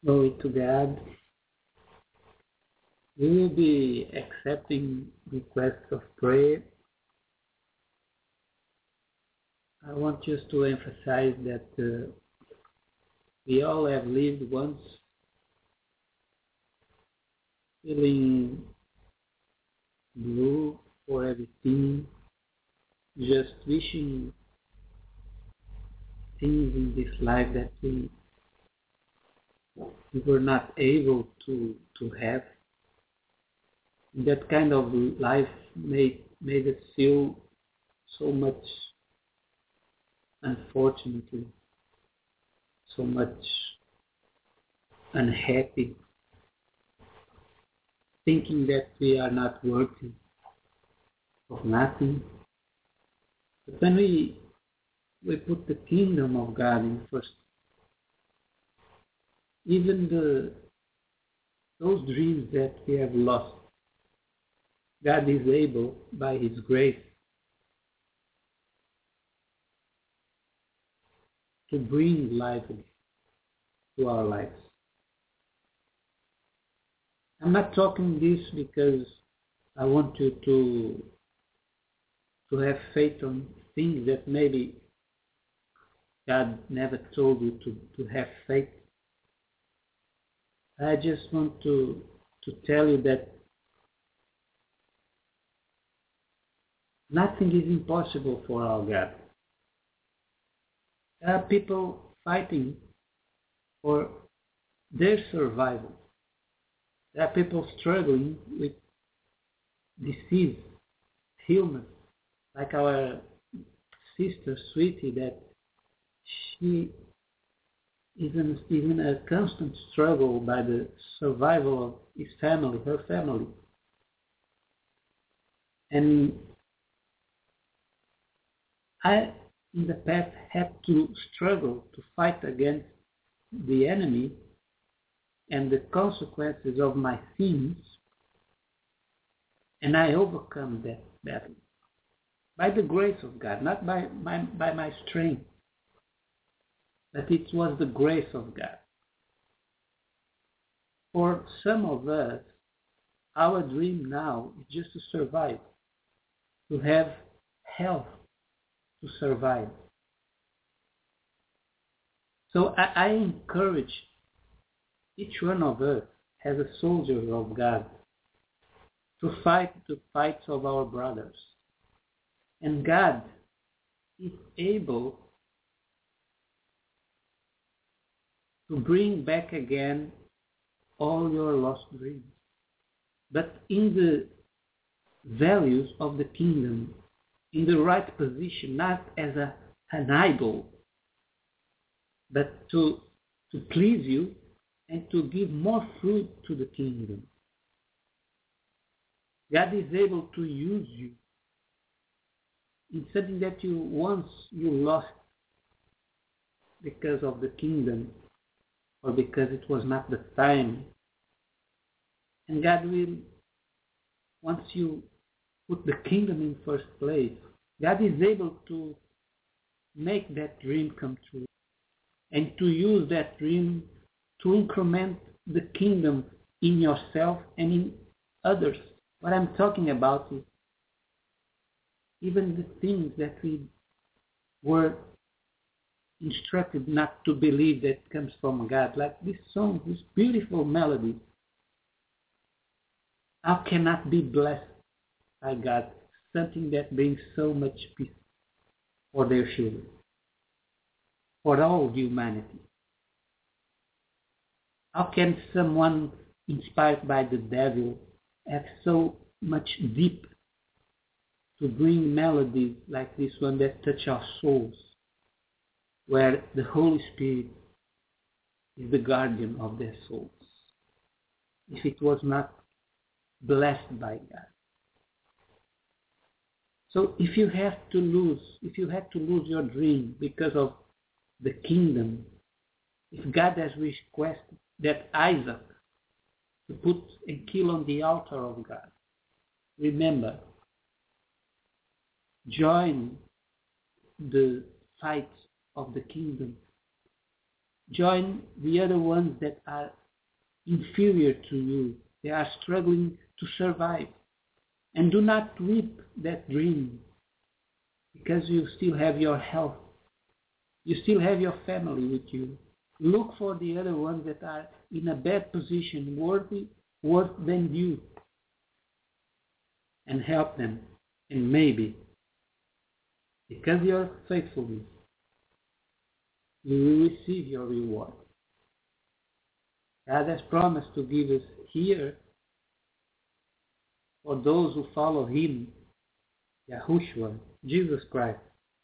Glory to God. We will be accepting requests of prayer. I want just to emphasize that we all have lived once feeling blue for everything, just wishing things in this life that we were not able to have. That kind of life made us feel so much, unfortunately, so much unhappy, thinking that we are not worthy of nothing. But when we put the kingdom of God in first, even those dreams that we have lost, God is able, by His grace, to bring life to our lives. I'm not talking this because I want you to have faith on things that maybe God never told you to have faith. I just want to tell you that nothing is impossible for our God. There are people fighting for their survival. There are people struggling with disease, illness, like our sister Sweetie, that she is in a constant struggle by the survival of her family. And I, in the past, had to struggle to fight against the enemy and the consequences of my sins, and I overcome that battle by the grace of God, not by my strength, but it was the grace of God. For some of us, our dream now is just to survive, to have health, to survive. So I encourage each one of us as a soldier of God to fight the fights of our brothers. And God is able to bring back again all your lost dreams, but in the values of the kingdom, in the right position, not as an idol, but to please you and to give more fruit to the kingdom. God is able to use you in something that you lost because of the kingdom or because it was not the time. And God will, once you put the kingdom in first place, God is able to make that dream come true and to use that dream to increment the kingdom in yourself and in others. What I'm talking about is even the things that we were instructed not to believe that comes from God, like this song, this beautiful melody. How cannot be blessed by God, something that brings so much peace for their children, for all humanity? How can someone inspired by the devil have so much deep to bring melodies like this one that touch our souls, where the Holy Spirit is the guardian of their souls, if it was not blessed by God? So if you had to lose your dream because of the kingdom, if God has requested that Isaac to put and kill on the altar of God, remember, join the fight of the kingdom Join the other ones that are inferior to you. They are struggling to survive. And do not weep that dream, because you still have your health. You still have your family with you. Look for the other ones that are in a bad position, worse than you, and help them. And maybe, because of your faithfulness, you will receive your reward. God has promised to give us here, for those who follow Him, Yahushua, Jesus Christ,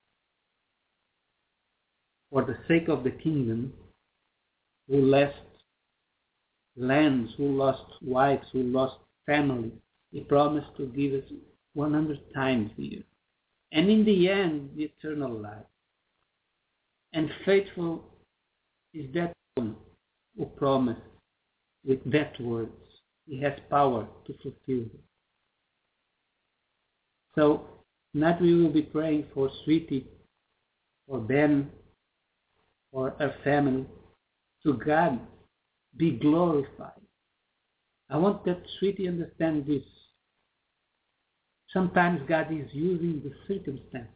for the sake of the kingdom, who lost lands, who lost wives, who lost family. He promised to give us 100 times here. And in the end, the eternal life. And faithful is that one who promised with that words. He has power to fulfill it. So, tonight we will be praying for Sweetie, for Ben, for her family. To God be glorified. I want that Sweetie understand this. Sometimes God is using the circumstance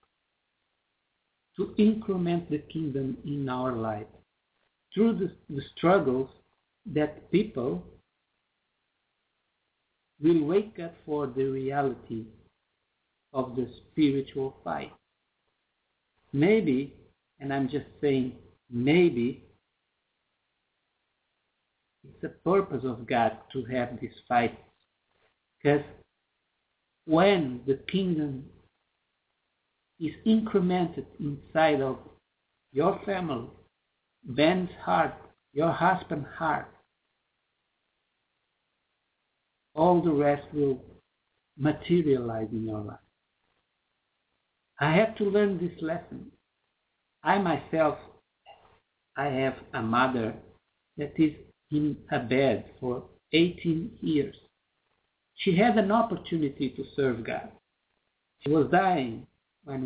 to increment the kingdom in our life through the struggles that people will wake up for the reality of the spiritual fight. Maybe, and I'm just saying maybe, it's the purpose of God to have this fight, because when the kingdom is incremented inside of your family, Ben's heart, your husband's heart, all the rest will materialize in your life. I had to learn this lesson. I myself, I have a mother that is in a bed for 18 years. She had an opportunity to serve God. She was dying when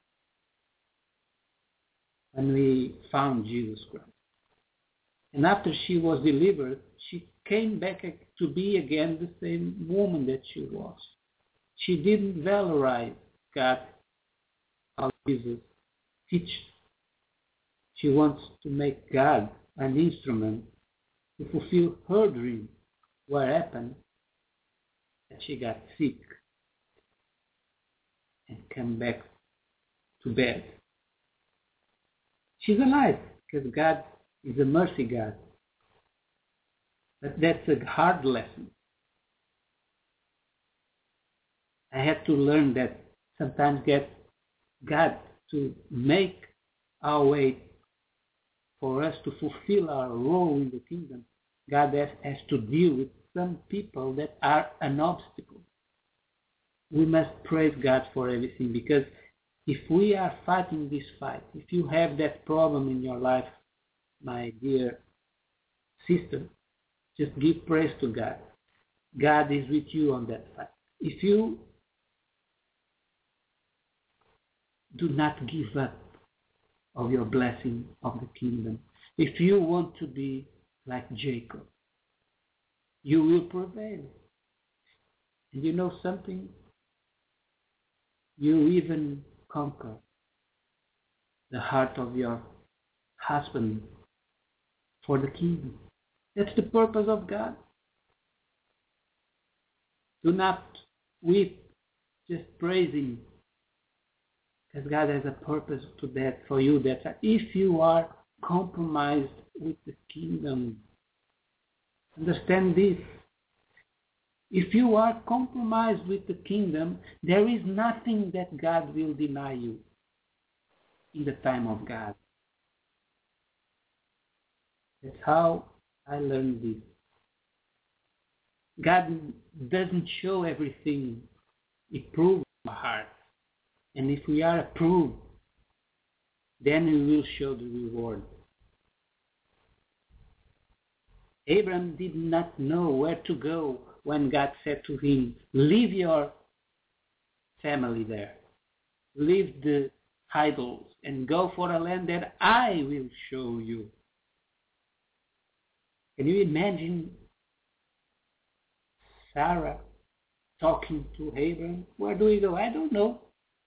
we found Jesus Christ. And after she was delivered, she came back to be again the same woman that she was. She didn't valorize God how Jesus teaches. She wants to make God an instrument to fulfill her dream. What happened? That she got sick and came back to bed. She's alive because God is a mercy God. But that's a hard lesson. I had to learn that sometimes get God to make our way for us to fulfill our role in the kingdom. God has to deal with some people that are an obstacle. We must praise God for everything, because if we are fighting this fight, if you have that problem in your life, my dear sister, just give praise to God. God is with you on that fight. If you do not give up of your blessing of the kingdom, if you want to be like Jacob, you will prevail. And you know something? You even conquer the heart of your husband for the kingdom. That's the purpose of God. Do not weep, just praise Him. Because God has a purpose to that for you. That if you are compromised with the kingdom, understand this. If you are compromised with the kingdom, there is nothing that God will deny you in the time of God. That's how I learned this. God doesn't show everything. He proves our heart. And if we are approved, then He will show the reward. Abraham did not know where to go when God said to him, leave your family there. Leave the idols and go for a land that I will show you. Can you imagine Sarah talking to Abraham? Where do we go? I don't know.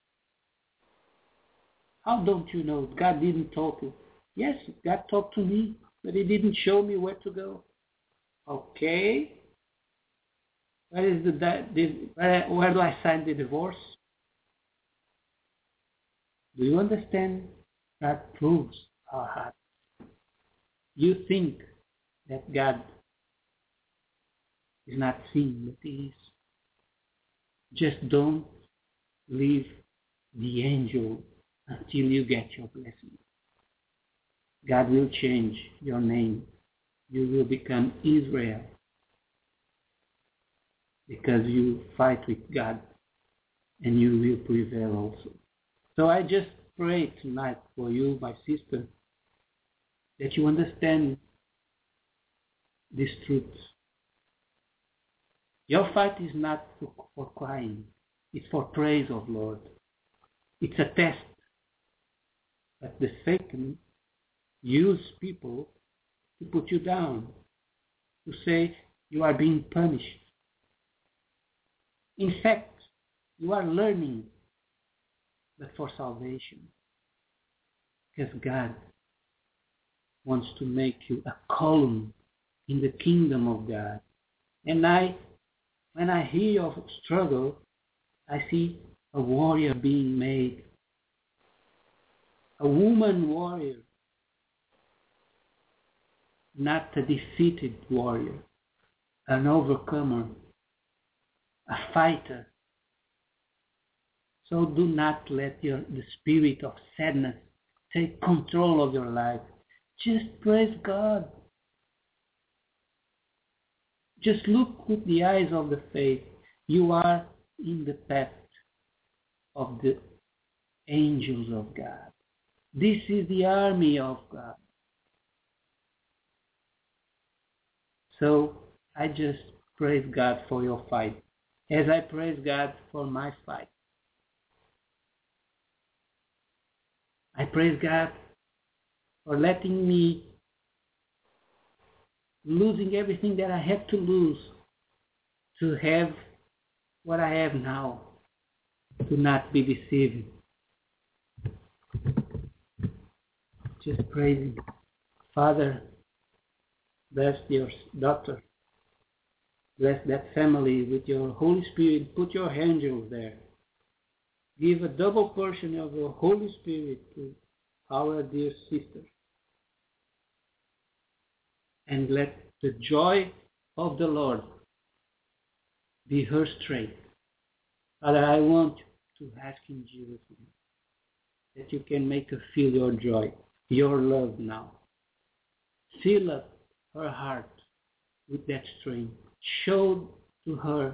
How don't you know? God didn't talk to you. Yes, God talked to me, but he didn't show me where to go. Okay. Where do I sign the divorce? Do you understand? That proves our heart. You think that God is not seeing, but he is. Just don't leave the angel until you get your blessing. God will change your name. You will become Israel because you fight with God and you will prevail also. So I just pray tonight for you, my sister, that you understand this truth. Your fight is not for crying. It's for praise of Lord. It's a test. But the Satan use people to put you down, to say you are being punished. In fact, you are learning, but for salvation. Because God wants to make you a column in the kingdom of God. And when I hear of struggle, I see a warrior being made, a woman warrior, not a defeated warrior, an overcomer, a fighter. So do not let the spirit of sadness take control of your life. Just praise God. Just look with the eyes of the faith. You are in the path of the angels of God. This is the army of God. So I just praise God for your fight, as I praise God for my fight. I praise God for letting me losing everything that I had to lose to have what I have now. Do not be deceived. Just praise Him. Father, bless your daughter. Bless that family with your Holy Spirit. Put your angels there. Give a double portion of your Holy Spirit to our dear sister. And let the joy of the Lord be her strength. Father, I want to ask in Jesus' name that you can make her feel your joy, your love now. Fill up her heart with that strength. Show to her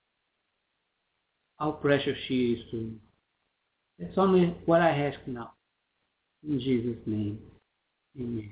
how precious she is to you. That's only what I ask now. In Jesus' name, amen.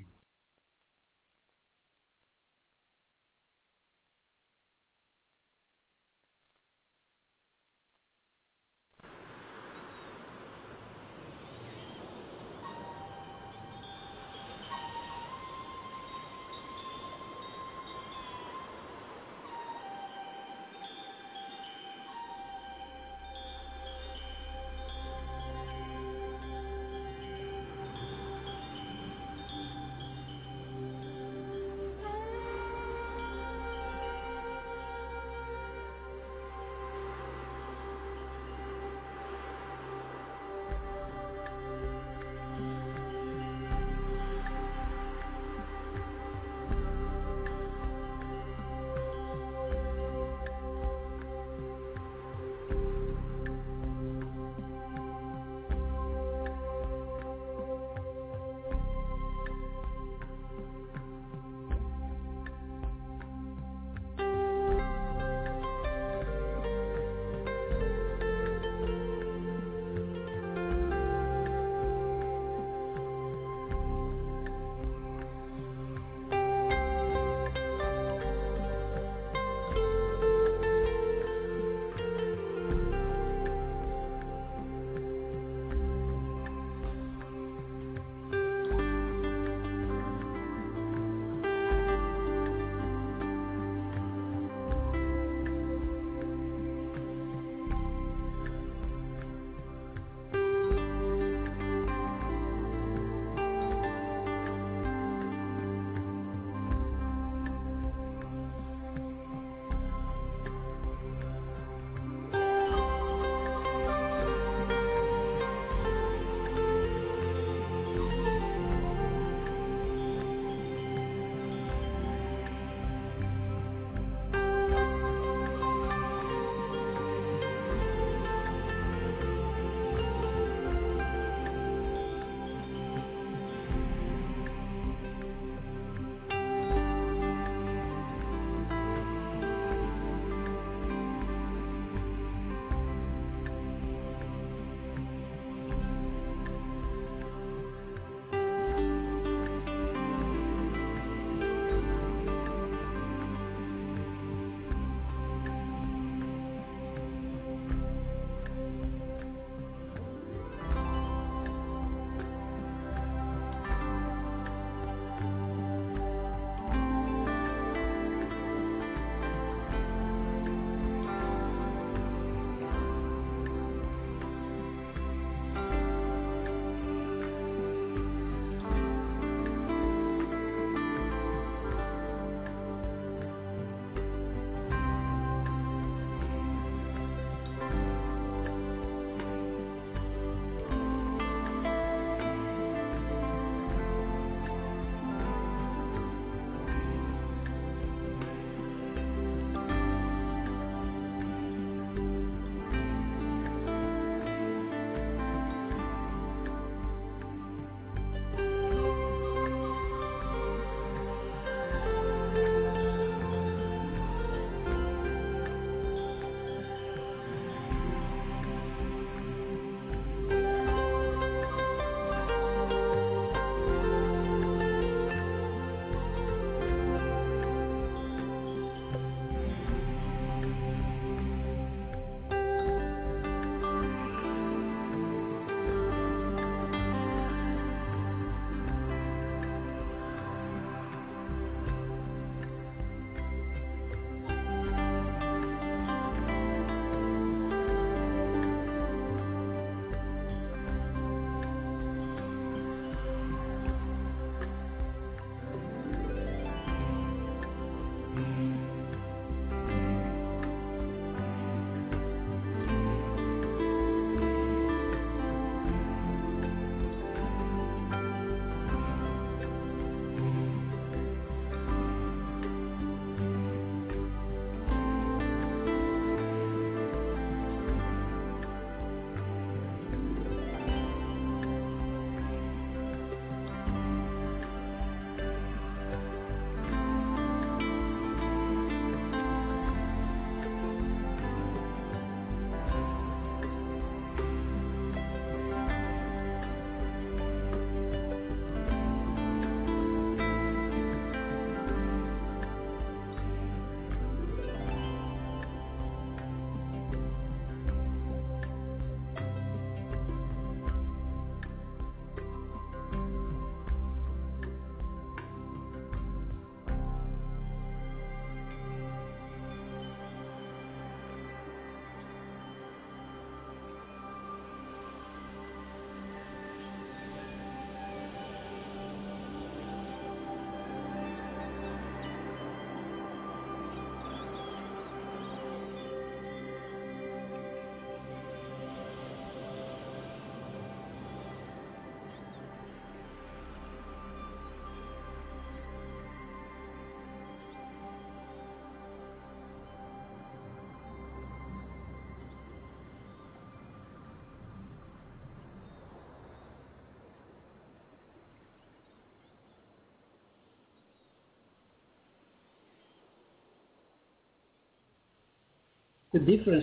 The difference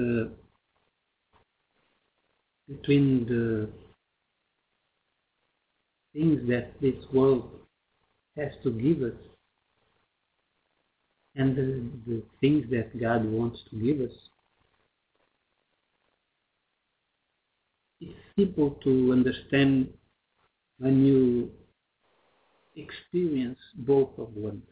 between the things that this world has to give us and the things that God wants to give us, it's simple to understand when you experience both of them.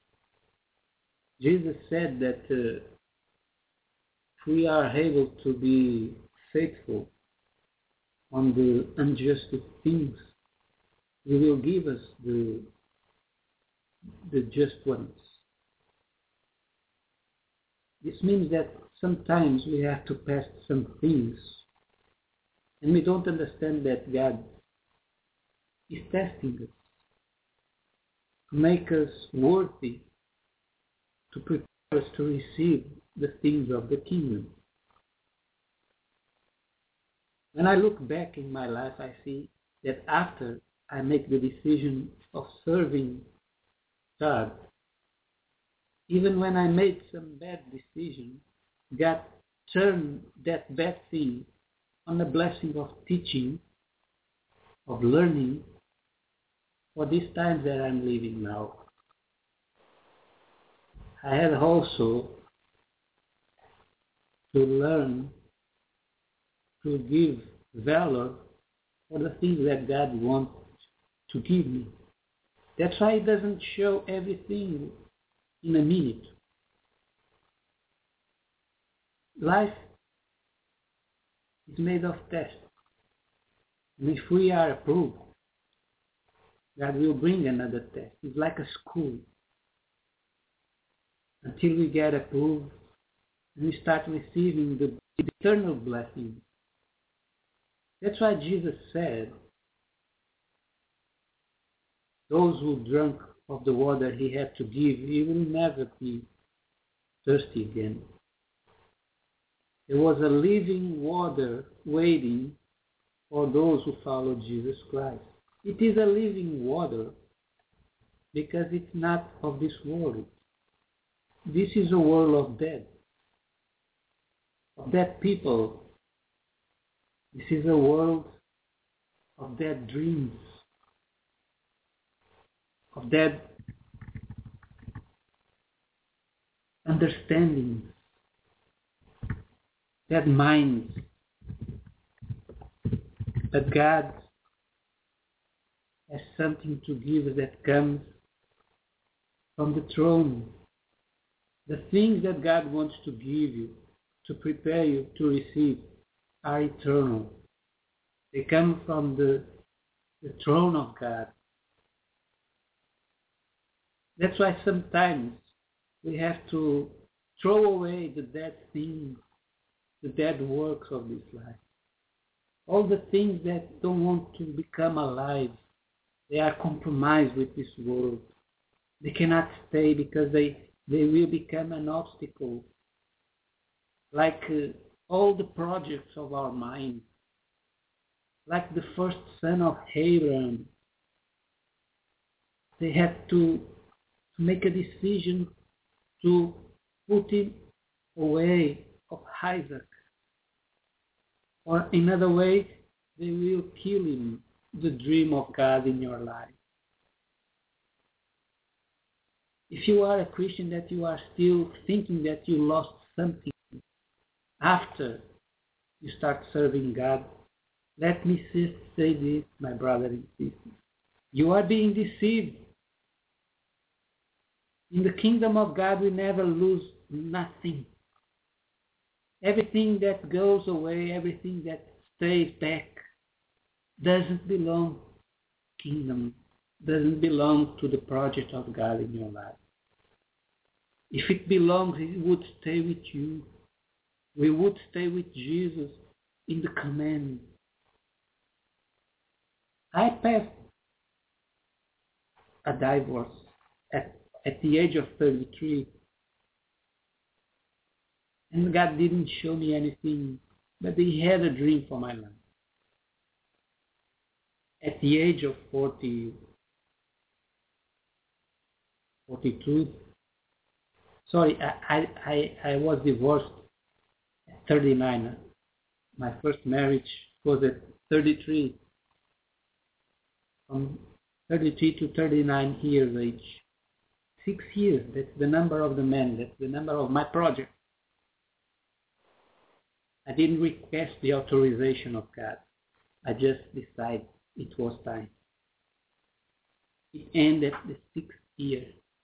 Jesus said that if we are able to be faithful on the unjust things, He will give us the just ones. This means that sometimes we have to pass some things, and we don't understand that God is testing us to make us worthy, to prepare us to receive the things of the kingdom. When I look back in my life, I see that after I make the decision of serving God, even when I made some bad decision, God turned that bad thing on the blessing of teaching, of learning, for these times that I'm living now. I had also to learn to give valor for the things that God wants to give me. That's why He doesn't show everything in a minute. Life is made of tests. And if we are approved, God will bring another test. It's like a school. Until we get approved and we start receiving the eternal blessing. That's why Jesus said, those who drank of the water He had to give, He will never be thirsty again. There was a living water waiting for those who follow Jesus Christ. It is a living water because it's not of this world. This is a world of dead people. This is a world of dead dreams, of dead understandings, dead minds. But God has something to give us that comes from the throne. The things that God wants to give you, to prepare you to receive, are eternal. They come from the throne of God. That's why sometimes we have to throw away the dead things, the dead works of this life. All the things that don't want to become alive, they are compromised with this world. They cannot stay because they will become an obstacle. Like all the projects of our mind, like the first son of Abraham, they had to make a decision to put him away of Isaac. Or in other way, they will kill him, the dream of God in your life. If you are a Christian that you are still thinking that you lost something after you start serving God, let me say this, my brother and sister. You are being deceived. In the kingdom of God, we never lose nothing. Everything that goes away, everything that stays back, doesn't belong to the kingdom, doesn't belong to the project of God in your life. If it belongs, it would stay with you. We would stay with Jesus in the command. I passed a divorce at the age of 33. And God didn't show me anything, but He had a dream for my life. At the age of 42, sorry, I was divorced 39. My first marriage was at 33. From 33 to 39 years age. 6 years, that's the number of the man, that's the number of my project. I didn't request the authorization of God. I just decided it was time. It ended the 6th year.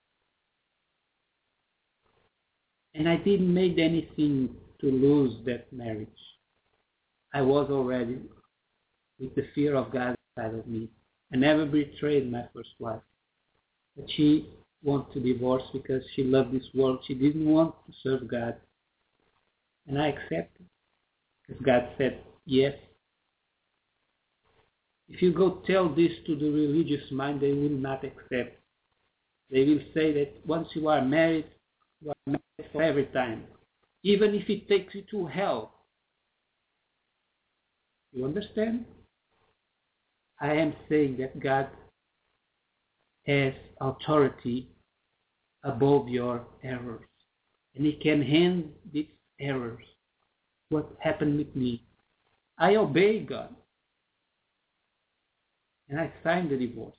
And I didn't make anything to lose that marriage. I was already with the fear of God inside of me. I never betrayed my first wife. But she wanted to divorce because she loved this world. She didn't want to serve God. And I accepted. Because God said, yes. If you go tell this to the religious mind, they will not accept. They will say that once you are married for every time. Even if it takes you to hell. You understand? I am saying that God has authority above your errors. And He can hand these errors. What happened with me? I obeyed God. And I signed the divorce.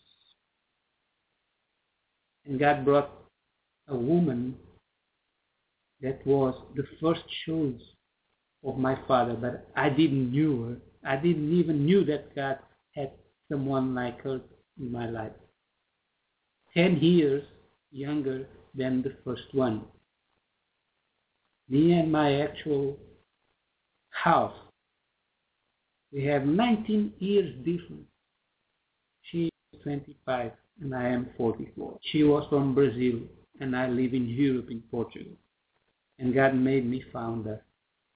And God brought a woman that was the first choice of my father, but I didn't knew her. I didn't even knew that God had someone like her in my life. 10 years younger than the first one. Me and my actual house, we have 19 years difference. She is 25 and I am 44. She was from Brazil and I live in Europe, in Portugal. And God made me found her.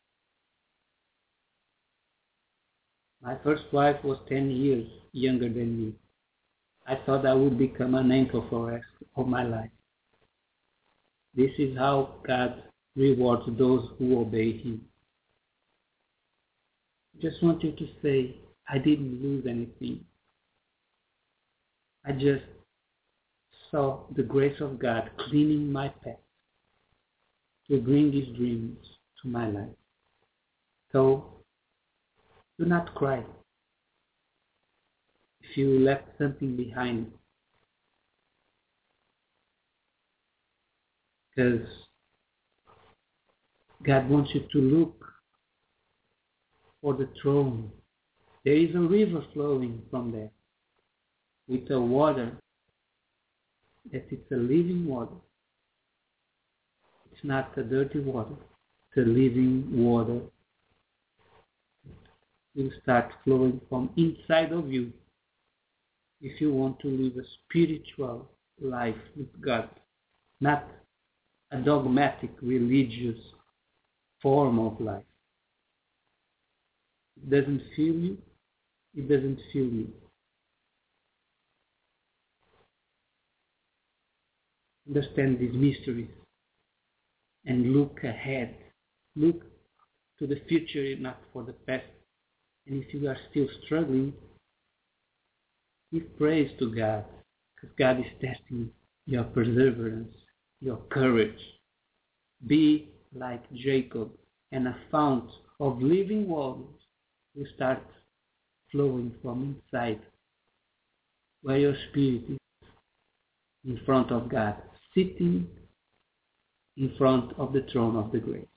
My first wife was 10 years younger than me. I thought I would become an anchor for the rest of my life. This is how God rewards those who obey Him. I just want you to say, I didn't lose anything. I just saw the grace of God cleaning my path to bring His dreams to my life. So, do not cry if you left something behind. Because God wants you to look for the throne. There is a river flowing from there with a water that it's a living water. It's not a dirty water. It's a living water. It will start flowing from inside of you if you want to live a spiritual life with God, not a dogmatic religious form of life. It doesn't fill you. It doesn't fill you. Understand these mysteries and look ahead. Look to the future, not for the past. And if you are still struggling, give praise to God, because God is testing your perseverance, your courage. Be like Jacob, and a fount of living waters will start flowing from inside, where your spirit is in front of God, sitting in front of the throne of the grace.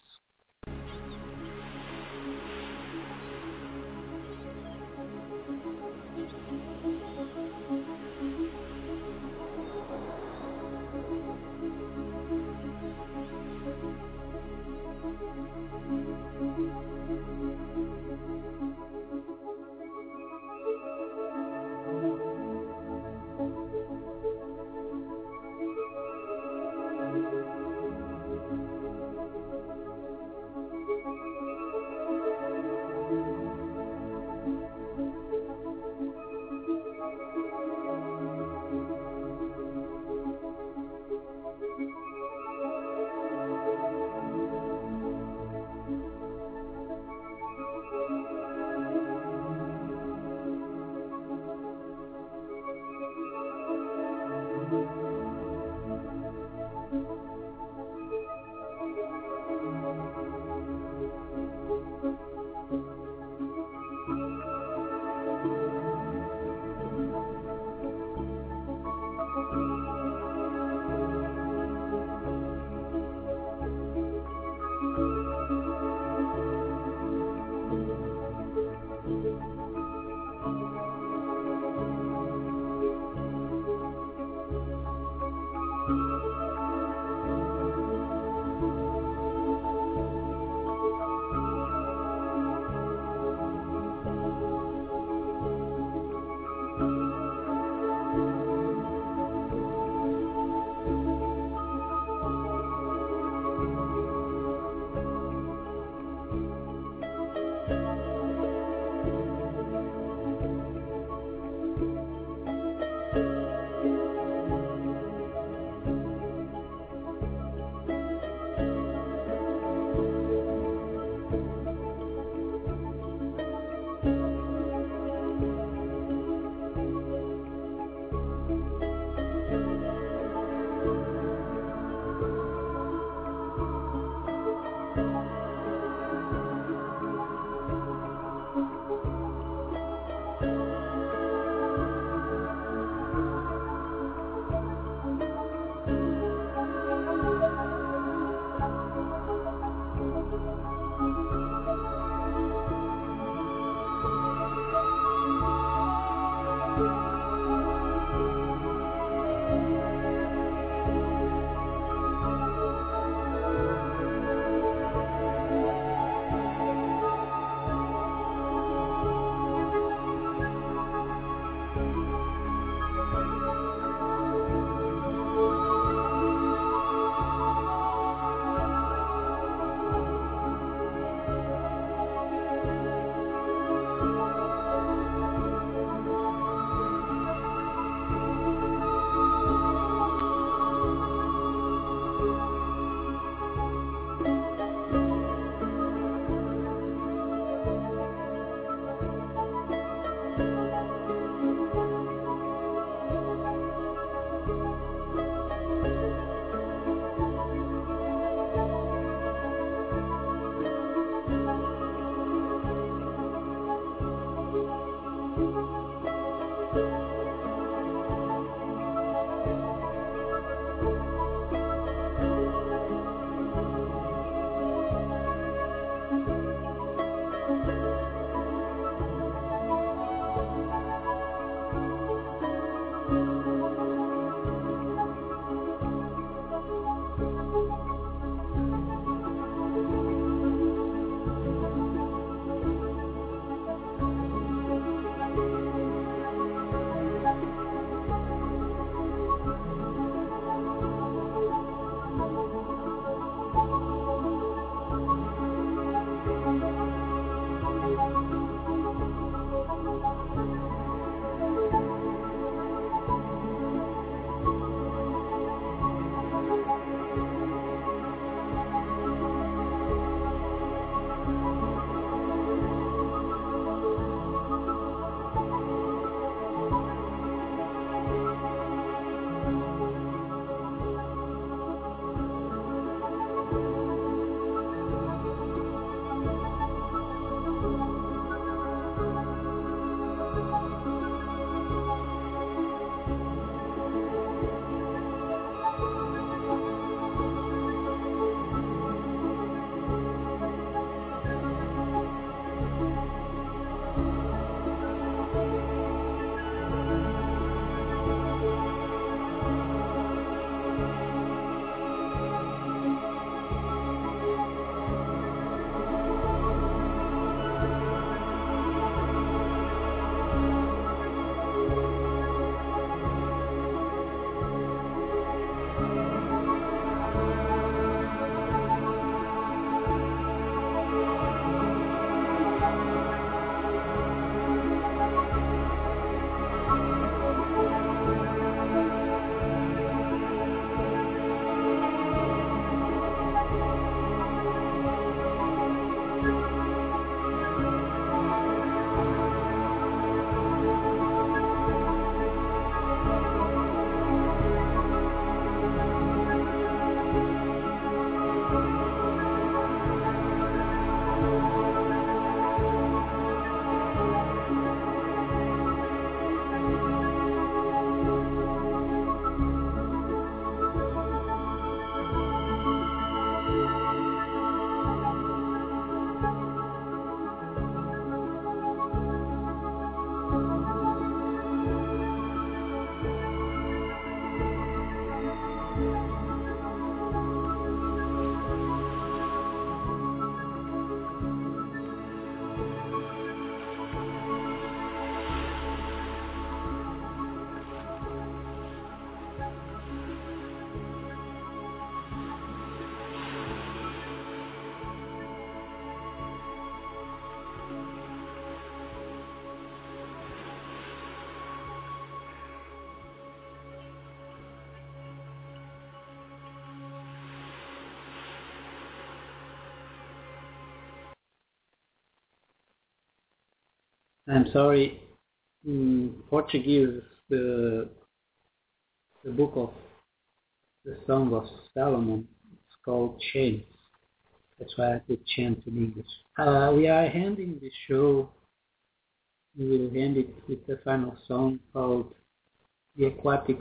I'm sorry, in Portuguese, the book of the Song of Solomon is called Chains. That's why I put chant in English. We are ending the show. We will end it with the final song called The Aquatic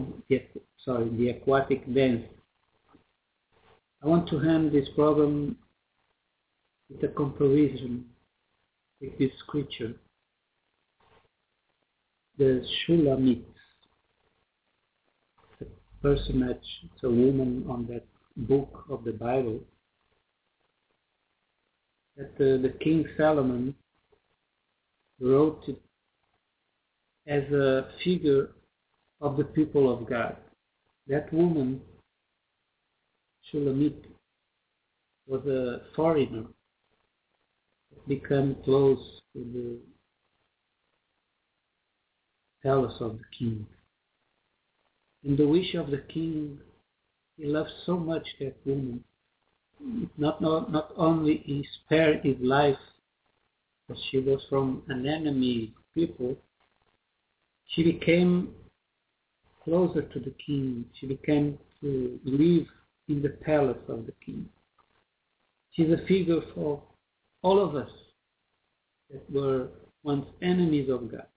Dance. I want to end this program with a comparison with this creature, the Shulamite. It's a personage, it's a woman on that book of the Bible that the King Solomon wrote it as a figure of the people of God. That woman, Shulamite, was a foreigner that became close to the palace of the king. And the wish of the king, he loved so much that woman. Not only he spared his life, but she was from an enemy people, she became closer to the king. She began to live in the palace of the king. She's a figure for all of us that were once enemies of God.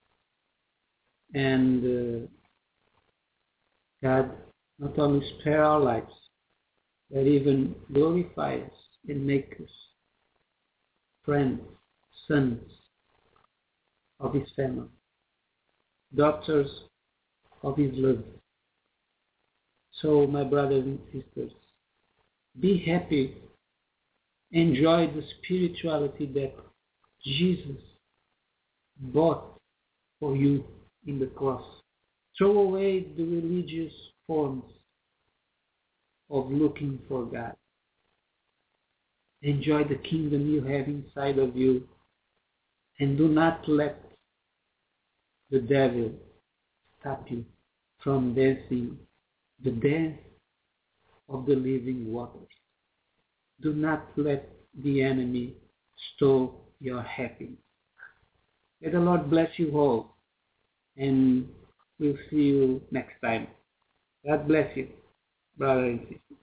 And God not only spare our lives, but even glorify us and make us friends, sons of His family, daughters of His love. So, my brothers and sisters, be happy, enjoy the spirituality that Jesus bought for you in the cross. Throw away the religious forms of looking for God. Enjoy the kingdom you have inside of you, and do not let the devil stop you from dancing the dance of the living waters. Do not let the enemy steal your happiness. May the Lord bless you all, and we'll see you next time. God bless you, brothers and sisters.